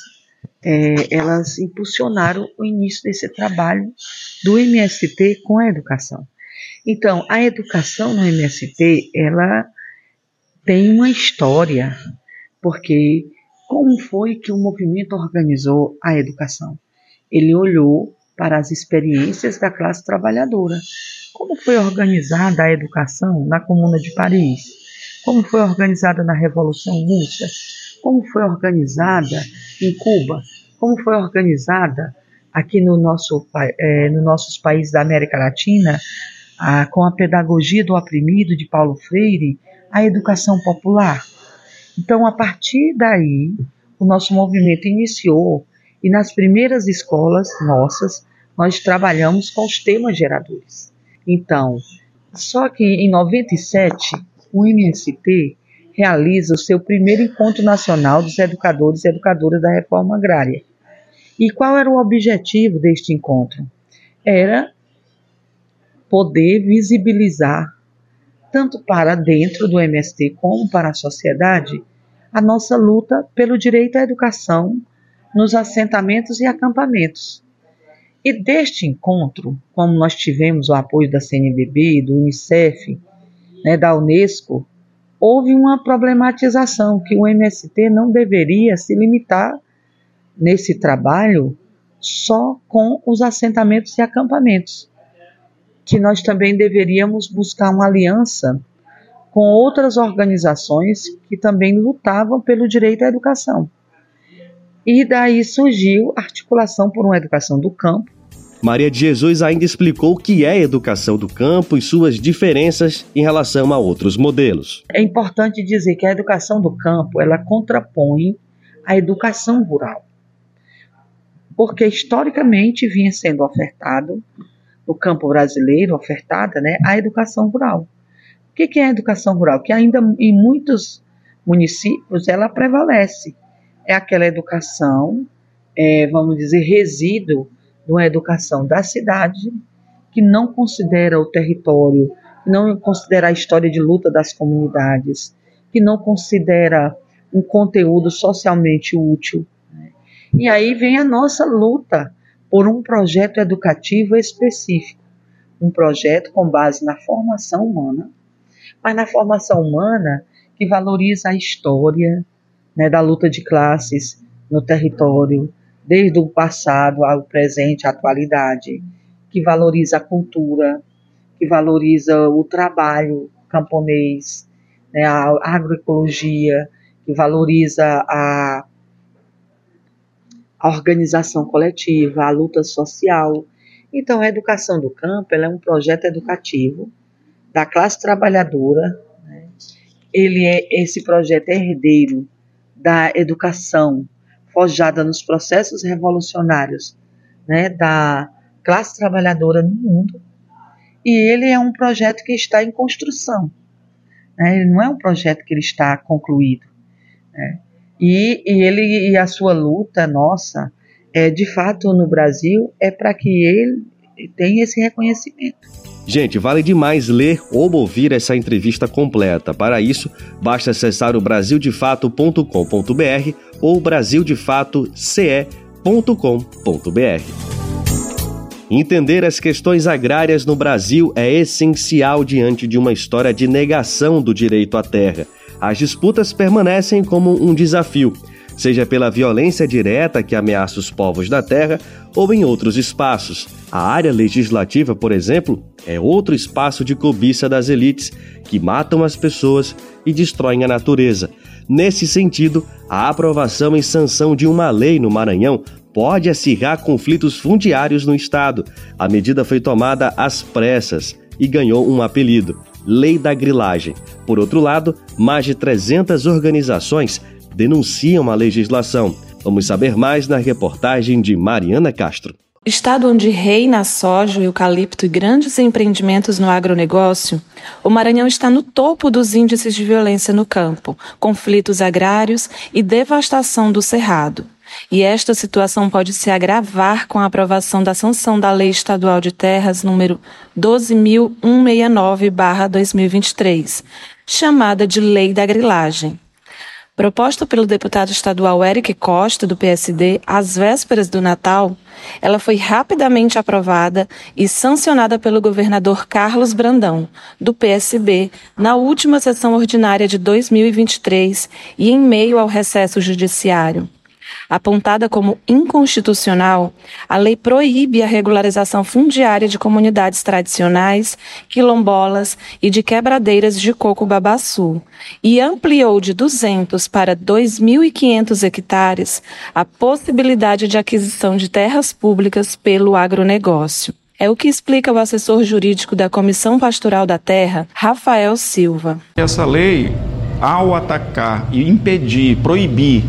S12: é, elas impulsionaram o início desse trabalho do M S T com a educação. Então, a educação no M S T, ela tem uma história, porque como foi que o movimento organizou a educação? Ele olhou para as experiências da classe trabalhadora. Como foi organizada a educação na Comuna de Paris? Como foi organizada na Revolução Russa? Como foi organizada em Cuba? Como foi organizada aqui no nosso, é, no nossos países da América Latina, a, com a pedagogia do oprimido de Paulo Freire, a educação popular? Então, a partir daí, o nosso movimento iniciou, e nas primeiras escolas nossas, nós trabalhamos com os temas geradores. Então, só que em noventa e sete, o M S T realiza o seu primeiro encontro nacional dos educadores e educadoras da reforma agrária. E qual era o objetivo deste encontro? Era poder visibilizar, tanto para dentro do M S T como para a sociedade, a nossa luta pelo direito à educação nos assentamentos e acampamentos. E deste encontro, como nós tivemos o apoio da C N B B, do Unicef, né, da Unesco, houve uma problematização que o M S T não deveria se limitar nesse trabalho só com os assentamentos e acampamentos, que nós também deveríamos buscar uma aliança com outras organizações que também lutavam pelo direito à educação. E daí surgiu a articulação por uma educação do campo.
S2: Maria de Jesus ainda explicou o que é a educação do campo e suas diferenças em relação a outros modelos.
S12: É importante dizer que a educação do campo, ela contrapõe a educação rural, porque historicamente vinha sendo ofertado, no campo brasileiro, ofertada, né, a educação rural. O que, que é a educação rural? Que ainda em muitos municípios ela prevalece. É aquela educação, é, vamos dizer, resíduo de uma educação da cidade, que não considera o território, que não considera a história de luta das comunidades, que não considera um conteúdo socialmente útil. Né? E aí vem a nossa luta por um projeto educativo específico, um projeto com base na formação humana, mas na formação humana que valoriza a história, né, da luta de classes no território, desde o passado ao presente, à atualidade, que valoriza a cultura, que valoriza o trabalho camponês, né, a agroecologia, que valoriza a, a organização coletiva, a luta social. Então, a educação do campo ela é um projeto educativo da classe trabalhadora, né? Ele é, esse projeto é herdeiro da educação forjada nos processos revolucionários, né, da classe trabalhadora no mundo, e ele é um projeto que está em construção, né? Ele não é um projeto que ele está concluído, né? e, e, ele, e a sua luta, nossa, é, de fato no Brasil, é para que ele tenha esse reconhecimento.
S2: Gente, vale demais ler ou ouvir essa entrevista completa. Para isso, basta acessar o brasil de fato ponto com ponto b r ou brasil de fato c e ponto com ponto b r. Entender as questões agrárias no Brasil é essencial diante de uma história de negação do direito à terra. As disputas permanecem como um desafio, seja pela violência direta que ameaça os povos da terra ou em outros espaços. A área legislativa, por exemplo, é outro espaço de cobiça das elites que matam as pessoas e destroem a natureza. Nesse sentido, a aprovação e sanção de uma lei no Maranhão pode acirrar conflitos fundiários no estado. A medida foi tomada às pressas e ganhou um apelido: Lei da Grilagem. Por outro lado, mais de trezentas organizações denunciam a legislação. Vamos saber mais na reportagem de Mariana Castro.
S13: Estado onde reina a soja, o eucalipto e grandes empreendimentos no agronegócio, o Maranhão está no topo dos índices de violência no campo, conflitos agrários e devastação do cerrado. E esta situação pode se agravar com a aprovação da sanção da Lei Estadual de Terras número doze mil cento e sessenta e nove barra dois mil e vinte e três, chamada de Lei da Grilagem. Proposta pelo deputado estadual Eric Costa, do P S D, às vésperas do Natal, ela foi rapidamente aprovada e sancionada pelo governador Carlos Brandão, do P S B, na última sessão ordinária de dois mil e vinte e três e em meio ao recesso judiciário. Apontada como inconstitucional, a lei proíbe a regularização fundiária de comunidades tradicionais, quilombolas e de quebradeiras de coco-babaçu e ampliou de duzentos para dois mil e quinhentos hectares a possibilidade de aquisição de terras públicas pelo agronegócio. É o que explica o assessor jurídico da Comissão Pastoral da Terra, Rafael Silva.
S14: Essa lei, ao atacar e impedir, proibir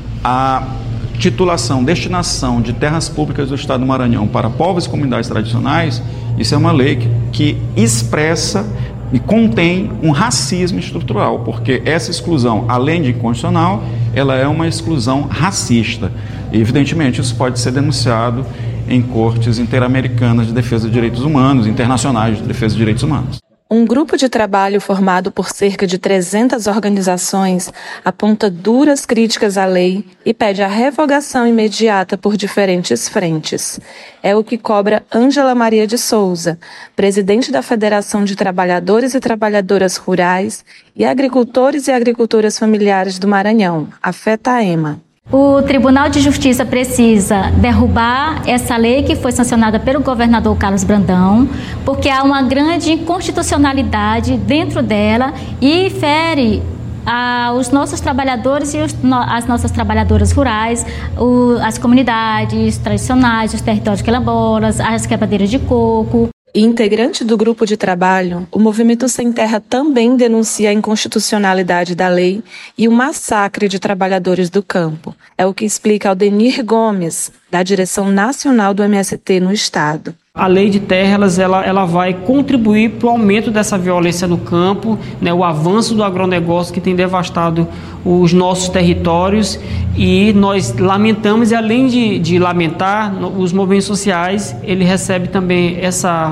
S14: a titulação, destinação de terras públicas do Estado do Maranhão para povos e comunidades tradicionais, isso é uma lei que, que expressa e contém um racismo estrutural, porque essa exclusão, além de inconstitucional, ela é uma exclusão racista. E, evidentemente, isso pode ser denunciado em cortes interamericanas de defesa de direitos humanos, internacionais de defesa de direitos humanos.
S13: Um grupo de trabalho formado por cerca de trezentas organizações aponta duras críticas à lei e pede a revogação imediata por diferentes frentes. É o que cobra Ângela Maria de Souza, presidente da Federação de Trabalhadores e Trabalhadoras Rurais e Agricultores e Agricultoras Familiares do Maranhão, a FETAEMA.
S15: O Tribunal de Justiça precisa derrubar essa lei que foi sancionada pelo governador Carlos Brandão, porque há uma grande inconstitucionalidade dentro dela e fere ah, os nossos trabalhadores e os, no, as nossas trabalhadoras rurais, o, as comunidades tradicionais, os territórios quilombolas, as quebradeiras de coco.
S13: Integrante do grupo de trabalho, o Movimento Sem Terra também denuncia a inconstitucionalidade da lei e o massacre de trabalhadores do campo. É o que explica Aldenir Gomes, da direção nacional do M S T no estado.
S16: A lei de terras ela, ela vai contribuir para o aumento dessa violência no campo, né, o avanço do agronegócio que tem devastado os nossos territórios, e nós lamentamos, e além de, de lamentar, os movimentos sociais, ele recebe também essa,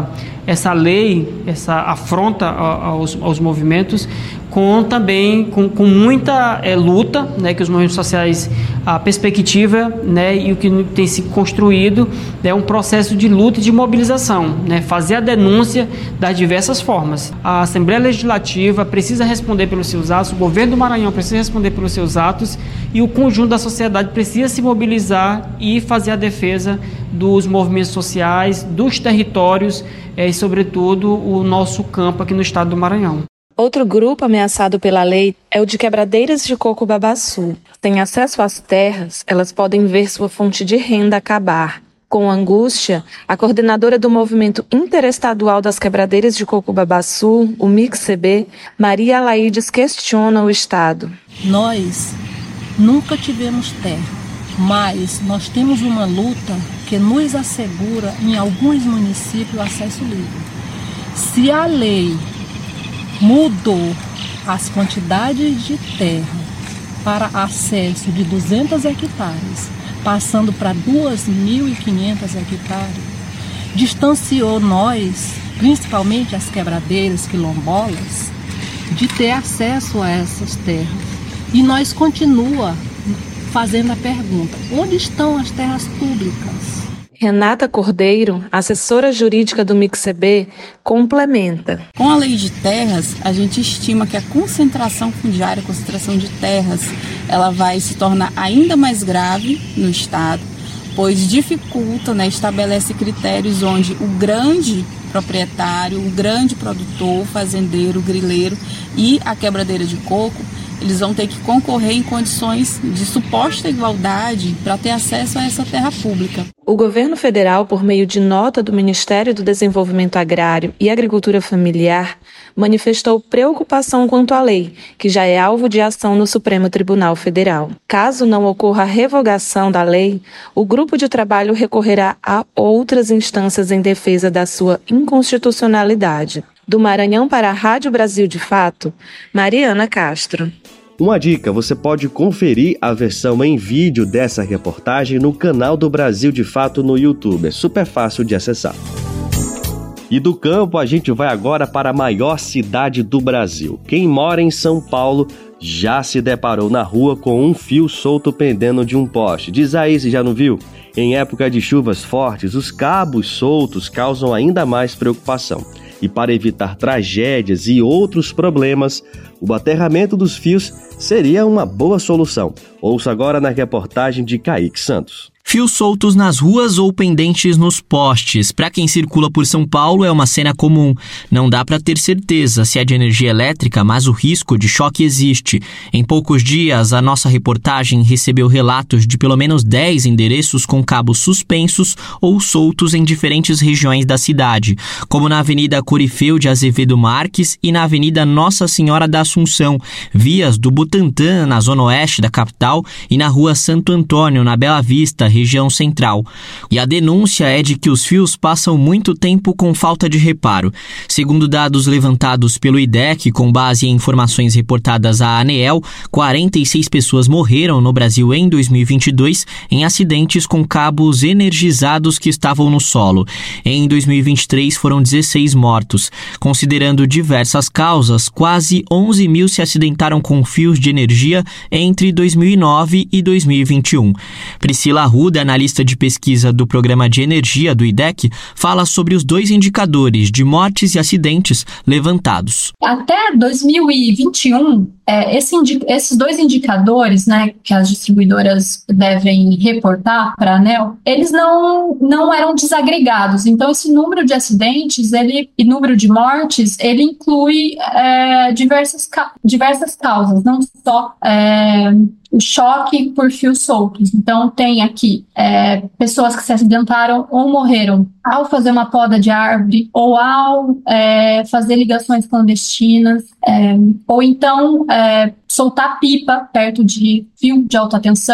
S16: essa lei, essa afronta aos, aos movimentos, com também com, com muita é, luta, né, que os movimentos sociais, a perspectiva, né, e o que tem se construído é um processo de luta e de mobilização, né, fazer a denúncia das diversas formas. A Assembleia Legislativa precisa responder pelos seus atos, o governo do Maranhão precisa responder pelos seus atos e o conjunto da sociedade precisa se mobilizar e fazer a defesa dos movimentos sociais, dos territórios é, e, sobretudo, o nosso campo aqui no estado do Maranhão.
S13: Outro grupo ameaçado pela lei é o de quebradeiras de coco babaçu. Sem acesso às terras, elas podem ver sua fonte de renda acabar. Com angústia, a coordenadora do Movimento Interestadual das Quebradeiras de Coco Babaçu, o M I C C B, Maria Alaides, questiona o Estado.
S17: Nós nunca tivemos terra, mas nós temos uma luta que nos assegura, em alguns municípios, o acesso livre. Se a lei mudou as quantidades de terra para acesso de duzentos hectares, passando para dois mil e quinhentos hectares, distanciou nós, principalmente as quebradeiras quilombolas, de ter acesso a essas terras. E nós continua fazendo a pergunta: onde estão as terras públicas?
S13: Renata Cordeiro, assessora jurídica do M I C C B, complementa.
S18: Com a lei de terras, a gente estima que a concentração fundiária, a concentração de terras, ela vai se tornar ainda mais grave no estado, pois dificulta, né, estabelece critérios onde o grande proprietário, o grande produtor, fazendeiro, grileiro e a quebradeira de coco, eles vão ter que concorrer em condições de suposta igualdade para ter acesso a essa terra pública.
S13: O governo federal, por meio de nota do Ministério do Desenvolvimento Agrário e Agricultura Familiar, manifestou preocupação quanto à lei, que já é alvo de ação no Supremo Tribunal Federal. Caso não ocorra a revogação da lei, o grupo de trabalho recorrerá a outras instâncias em defesa da sua inconstitucionalidade. Do Maranhão para a Rádio Brasil de Fato, Mariana Castro.
S2: Uma dica, você pode conferir a versão em vídeo dessa reportagem no canal do Brasil de Fato no YouTube. É super fácil de acessar. E do campo a gente vai agora para a maior cidade do Brasil. Quem mora em São Paulo já se deparou na rua com um fio solto pendendo de um poste. Diz aí se já não viu? Em época de chuvas fortes, os cabos soltos causam ainda mais preocupação. E para evitar tragédias e outros problemas, o aterramento dos fios seria uma boa solução. Ouça agora na reportagem de Kaique Santos.
S19: Fios soltos nas ruas ou pendentes nos postes. Para quem circula por São Paulo é uma cena comum. Não dá para ter certeza se é de energia elétrica, mas o risco de choque existe. Em poucos dias, a nossa reportagem recebeu relatos de pelo menos dez endereços com cabos suspensos ou soltos em diferentes regiões da cidade, como na Avenida Corifeu de Azevedo Marques e na Avenida Nossa Senhora da Assunção, vias do Butantã, na zona oeste da capital, e na Rua Santo Antônio, na Bela Vista, região central. E a denúncia é de que os fios passam muito tempo com falta de reparo. Segundo dados levantados pelo I D E C, com base em informações reportadas à ANEEL, quarenta e seis pessoas morreram no Brasil em dois mil e vinte e dois em acidentes com cabos energizados que estavam no solo. Em dois mil e vinte e três foram dezesseis mortos. Considerando diversas causas, quase onze mil se acidentaram com fios de energia entre dois mil e nove e dois mil e vinte e um. Priscila Arruda, analista de pesquisa do Programa de Energia do I D E C, fala sobre os dois indicadores de mortes e acidentes levantados.
S20: Até dois mil e vinte e um, é, esse indi- esses dois indicadores, né, que as distribuidoras devem reportar para a ANEEL, eles não, não eram desagregados. Então, esse número de acidentes ele, e número de mortes, ele inclui é, diversas, ca- diversas causas, não só é, o choque por fios soltos. Então, tem aqui é, pessoas que se acidentaram ou morreram ao fazer uma poda de árvore, ou ao é, fazer ligações clandestinas, é, ou então é, soltar pipa perto de fio de alta tensão.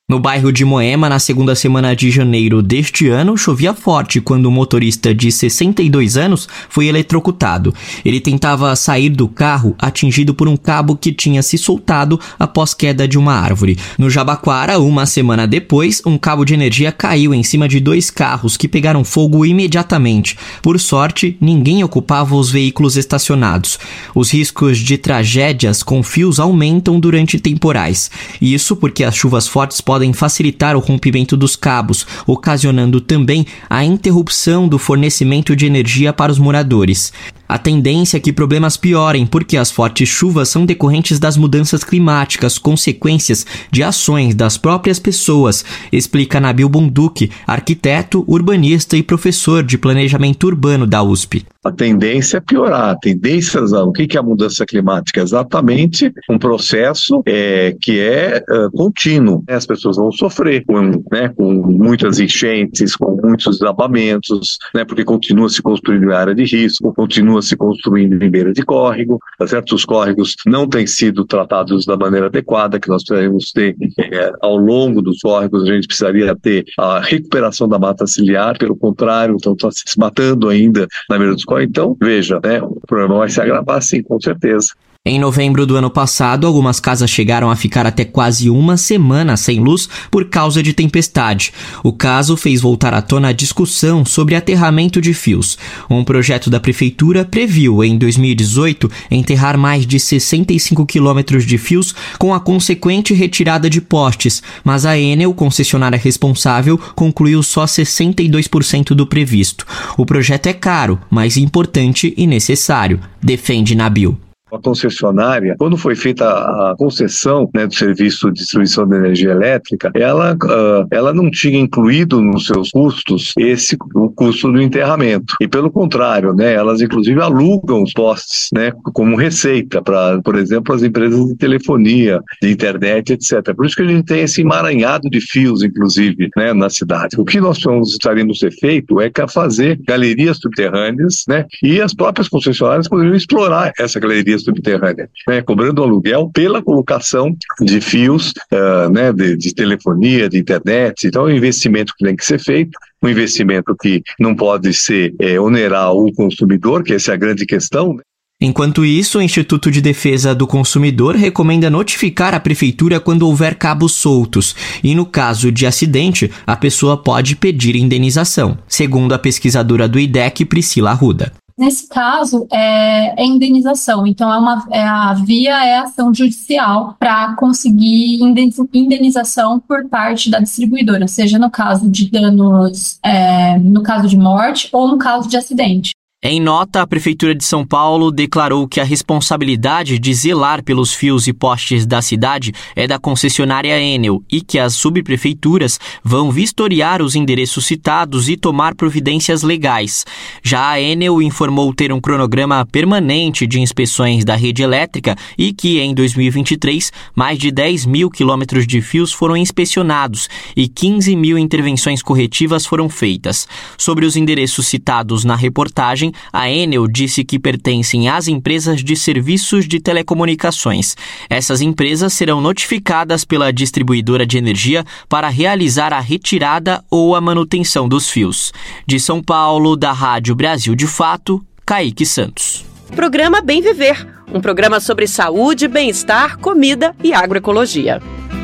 S19: No bairro de Moema, na segunda semana de janeiro deste ano, chovia forte quando o motorista de sessenta e dois anos foi eletrocutado. Ele tentava sair do carro atingido por um cabo que tinha se soltado após queda de uma árvore. No Jabaquara, uma semana depois, um cabo de energia caiu em cima de dois carros que pegaram fogo imediatamente. Por sorte, ninguém ocupava os veículos estacionados. Os riscos de tragédias com fios aumentam durante temporais. Isso porque as chuvas fortes podem podem facilitar o rompimento dos cabos, ocasionando também a interrupção do fornecimento de energia para os moradores. A tendência é que problemas piorem porque as fortes chuvas são decorrentes das mudanças climáticas, consequências de ações das próprias pessoas, explica Nabil Bonduque, arquiteto, urbanista e professor de planejamento urbano da U S P.
S21: A tendência é piorar. A tendência, o que é a mudança climática? Exatamente um processo é, que é uh, contínuo. As pessoas vão sofrer com, né, com muitas enchentes, com muitos desabamentos, né, porque continua se construindo em área de risco, continua se construindo em beira de córrego, tá certo? Os córregos não têm sido tratados da maneira adequada, que nós precisamos ter é, ao longo dos córregos. A gente precisaria ter a recuperação da mata ciliar, pelo contrário, então está se matando ainda na beira dos córregos. Então, veja, né, o problema vai se agravar sim, com certeza.
S19: Em novembro do ano passado, algumas casas chegaram a ficar até quase uma semana sem luz por causa de tempestade. O caso fez voltar à tona a discussão sobre aterramento de fios. Um projeto da prefeitura previu, em dois mil e dezoito, enterrar mais de sessenta e cinco quilômetros de fios com a consequente retirada de postes, mas a Enel, concessionária responsável, concluiu só sessenta e dois por cento do previsto. O projeto é caro, mas importante e necessário, defende Nabil.
S21: A concessionária, quando foi feita a concessão, né, do serviço de distribuição de energia elétrica, ela, uh, ela não tinha incluído nos seus custos esse, o custo do enterramento. E pelo contrário, né, elas inclusive alugam os postes, né, como receita para, por exemplo, as empresas de telefonia, de internet, etcétera. Por isso que a gente tem esse emaranhado de fios, inclusive, né, na cidade. O que nós gostaríamos de ser feito é fazer galerias subterrâneas, né, e as próprias concessionárias poderiam explorar essa galeria subterrânea, né, cobrando aluguel pela colocação de fios uh, né, de, de telefonia, de internet. Então é um investimento que tem que ser feito, um investimento que não pode ser é, onerar o consumidor, que essa é a grande questão, né?
S19: Enquanto isso, o Instituto de Defesa do Consumidor recomenda notificar a prefeitura quando houver cabos soltos e, no caso de acidente, a pessoa pode pedir indenização, segundo a pesquisadora do I D E C, Priscila Arruda.
S20: Nesse caso, é, é indenização. Então, é uma, é a via é a ação judicial para conseguir indenização por parte da distribuidora, seja no caso de danos, é, no caso de morte ou no caso de acidente.
S19: Em nota, a Prefeitura de São Paulo declarou que a responsabilidade de zelar pelos fios e postes da cidade é da concessionária Enel e que as subprefeituras vão vistoriar os endereços citados e tomar providências legais. Já a Enel informou ter um cronograma permanente de inspeções da rede elétrica e que, em dois mil e vinte e três, mais de dez mil quilômetros de fios foram inspecionados e quinze mil intervenções corretivas foram feitas. Sobre os endereços citados na reportagem, a Enel disse que pertencem às empresas de serviços de telecomunicações. Essas empresas serão notificadas pela distribuidora de energia para realizar a retirada ou a manutenção dos fios. De São Paulo, da Rádio Brasil de Fato, Kaique Santos.
S8: Programa Bem Viver, um programa sobre saúde, bem-estar, comida e agroecologia.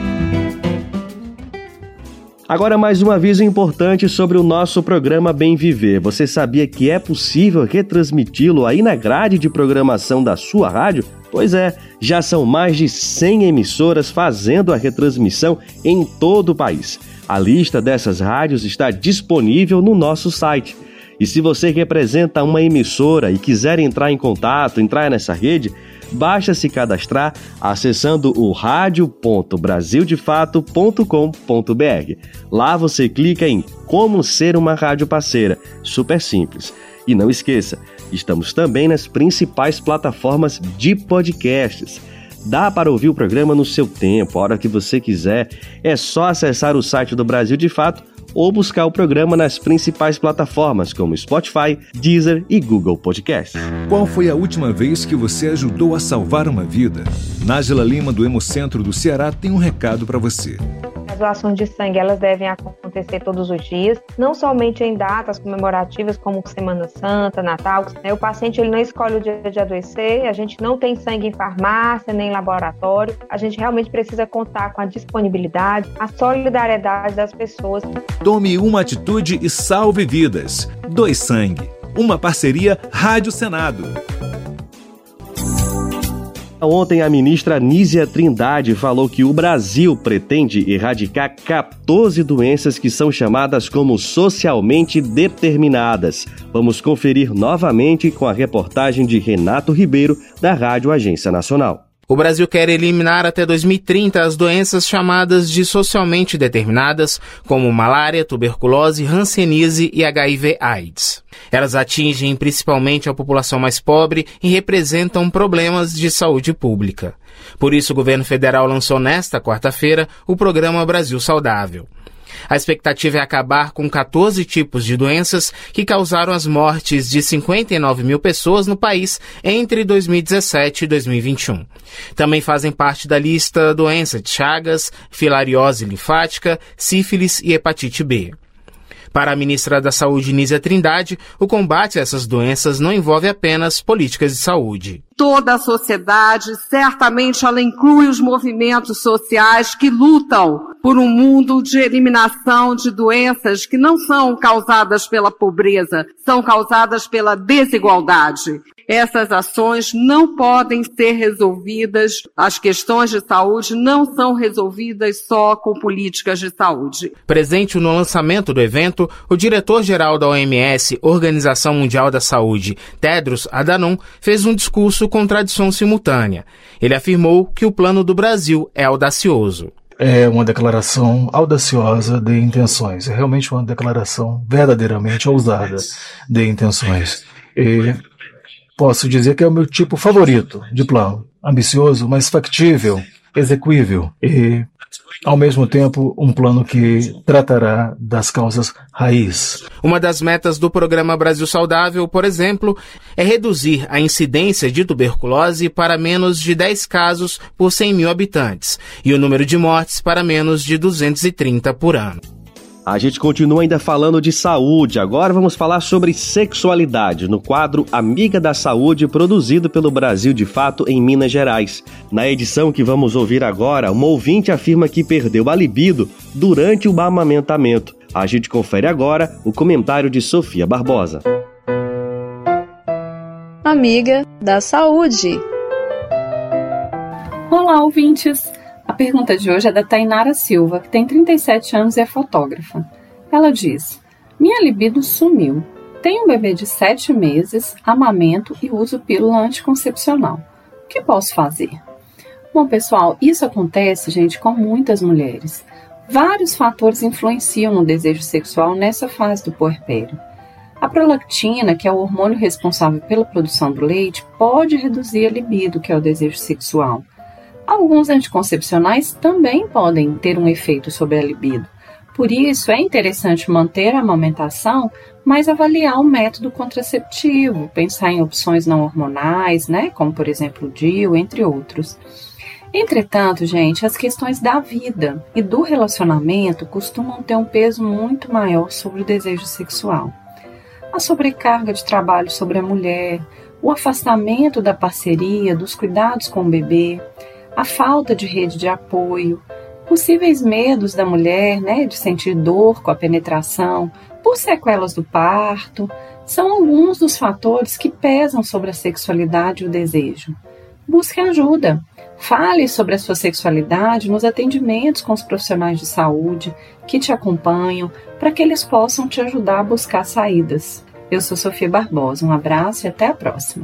S2: Agora mais um aviso importante sobre o nosso programa Bem Viver. Você sabia que é possível retransmiti-lo aí na grade de programação da sua rádio? Pois é, já são mais de cem emissoras fazendo a retransmissão em todo o país. A lista dessas rádios está disponível no nosso site. E se você representa uma emissora e quiser entrar em contato, entrar nessa rede, basta se cadastrar acessando o rádio ponto brasil de fato ponto com ponto b r. Lá você clica em Como Ser uma Rádio Parceira. Super simples. E não esqueça, estamos também nas principais plataformas de podcasts. Dá para ouvir o programa no seu tempo, a hora que você quiser. É só acessar o site do Brasil de Fato ou buscar o programa nas principais plataformas como Spotify, Deezer e Google Podcast.
S22: Qual foi a última vez que você ajudou a salvar uma vida? Nájila Lima, do Hemocentro do Ceará, tem um recado para você.
S3: doações de sangue elas devem acontecer todos os dias, não somente em datas comemorativas como Semana Santa, Natal. Né? O paciente ele não escolhe o dia de adoecer, a gente não tem sangue em farmácia nem em laboratório, a gente realmente precisa contar com a disponibilidade, a solidariedade das pessoas.
S22: Tome uma atitude e salve vidas. Doe sangue. Uma parceria Rádio Senado.
S2: Ontem, a ministra Nízia Trindade falou que o Brasil pretende erradicar quatorze doenças que são chamadas como socialmente determinadas. Vamos conferir novamente com a reportagem de Renato Ribeiro, da Rádio Agência Nacional.
S5: O Brasil quer eliminar até dois mil e trinta as doenças chamadas de socialmente determinadas, como malária, tuberculose, hanseníase e H I V AIDS. Elas atingem principalmente a população mais pobre e representam problemas de saúde pública. Por isso, o governo federal lançou nesta quarta-feira o programa Brasil Saudável. A expectativa é acabar com quatorze tipos de doenças que causaram as mortes de cinquenta e nove mil pessoas no país entre dois mil e dezessete e dois mil e vinte e um. Também fazem parte da lista doença de Chagas, filariose linfática, sífilis e hepatite B. Para a ministra da Saúde, Nízia Trindade, o combate a essas doenças não envolve apenas políticas de saúde.
S23: Toda a sociedade, certamente ela inclui os movimentos sociais que lutam por um mundo de eliminação de doenças que não são causadas pela pobreza, são causadas pela desigualdade. Essas ações não podem ser resolvidas, as questões de saúde não são resolvidas só com políticas de saúde.
S5: Presente no lançamento do evento, o diretor-geral da O M S, Organização Mundial da Saúde, Tedros Adhanom, fez um discurso com tradução simultânea. Ele afirmou que o plano do Brasil é audacioso.
S24: É uma declaração audaciosa de intenções, é realmente uma declaração verdadeiramente ousada de intenções. E posso dizer que é o meu tipo favorito de plano. Ambicioso, mas factível, execuível e, ao mesmo tempo, um plano que tratará das causas raiz.
S5: Uma das metas do programa Brasil Saudável, por exemplo, é reduzir a incidência de tuberculose para menos de dez casos por cem mil habitantes e o número de mortes para menos de duzentos e trinta por ano.
S2: A gente continua ainda falando de saúde. Agora vamos falar sobre sexualidade no quadro Amiga da Saúde, produzido pelo Brasil de Fato em Minas Gerais. Na edição que vamos ouvir agora, uma ouvinte afirma que perdeu a libido durante o amamentamento. A gente confere agora o comentário de Sofia Barbosa.
S25: Amiga da Saúde.
S26: Olá, ouvintes! A pergunta de hoje é da Tainara Silva, que tem trinta e sete anos e é fotógrafa. Ela diz: minha libido sumiu. Tenho um bebê de sete meses, amamento e uso pílula anticoncepcional. O que posso fazer? Bom, pessoal, isso acontece, gente, com muitas mulheres. Vários fatores influenciam no desejo sexual nessa fase do puerpério. A prolactina, que é o hormônio responsável pela produção do leite, pode reduzir a libido, que é o desejo sexual. Alguns anticoncepcionais também podem ter um efeito sobre a libido. Por isso, é interessante manter a amamentação, mas avaliar o método contraceptivo, pensar em opções não hormonais, né, como por exemplo o D I U, entre outros. Entretanto, gente, as questões da vida e do relacionamento costumam ter um peso muito maior sobre o desejo sexual. A sobrecarga de trabalho sobre a mulher, o afastamento da parceria, dos cuidados com o bebê, a falta de rede de apoio, possíveis medos da mulher, né, de sentir dor com a penetração, por sequelas do parto, são alguns dos fatores que pesam sobre a sexualidade e o desejo. Busque ajuda. Fale sobre a sua sexualidade nos atendimentos com os profissionais de saúde que te acompanham, para que eles possam te ajudar a buscar saídas. Eu sou Sofia Barbosa, um abraço e até a próxima.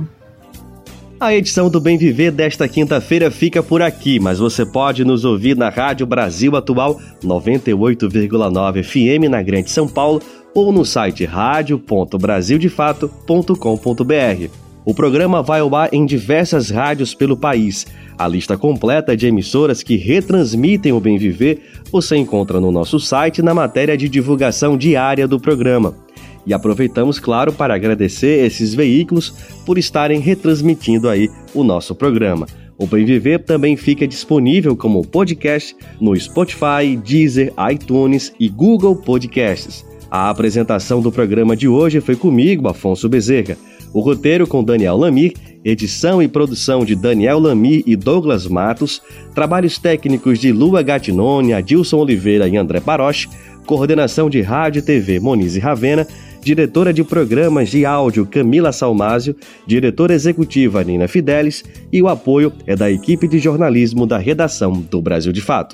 S2: A edição do Bem Viver desta quinta-feira fica por aqui, mas você pode nos ouvir na Rádio Brasil Atual noventa e oito vírgula nove F M na Grande São Paulo ou no site rádio ponto brasil de fato ponto com ponto b r. O programa vai ao ar em diversas rádios pelo país. A lista completa de emissoras que retransmitem o Bem Viver você encontra no nosso site na matéria de divulgação diária do programa. E aproveitamos, claro, para agradecer esses veículos por estarem retransmitindo aí o nosso programa. O Bem Viver também fica disponível como podcast no Spotify, Deezer, iTunes e Google Podcasts. A apresentação do programa de hoje foi comigo, Afonso Bezerra. O roteiro com Daniel Lamir, edição e produção de Daniel Lamir e Douglas Matos, trabalhos técnicos de Lua Gattinone, Adilson Oliveira e André Paroche, coordenação de Rádio e T V Monize Ravena, diretora de programas de áudio Camila Salmásio, diretora executiva Nina Fidelis e o apoio é da equipe de jornalismo da redação do Brasil de Fato.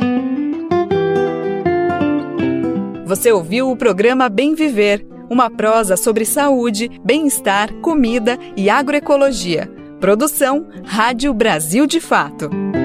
S1: Você ouviu o programa Bem Viver, uma prosa sobre saúde, bem-estar, comida e agroecologia. Produção Rádio Brasil de Fato.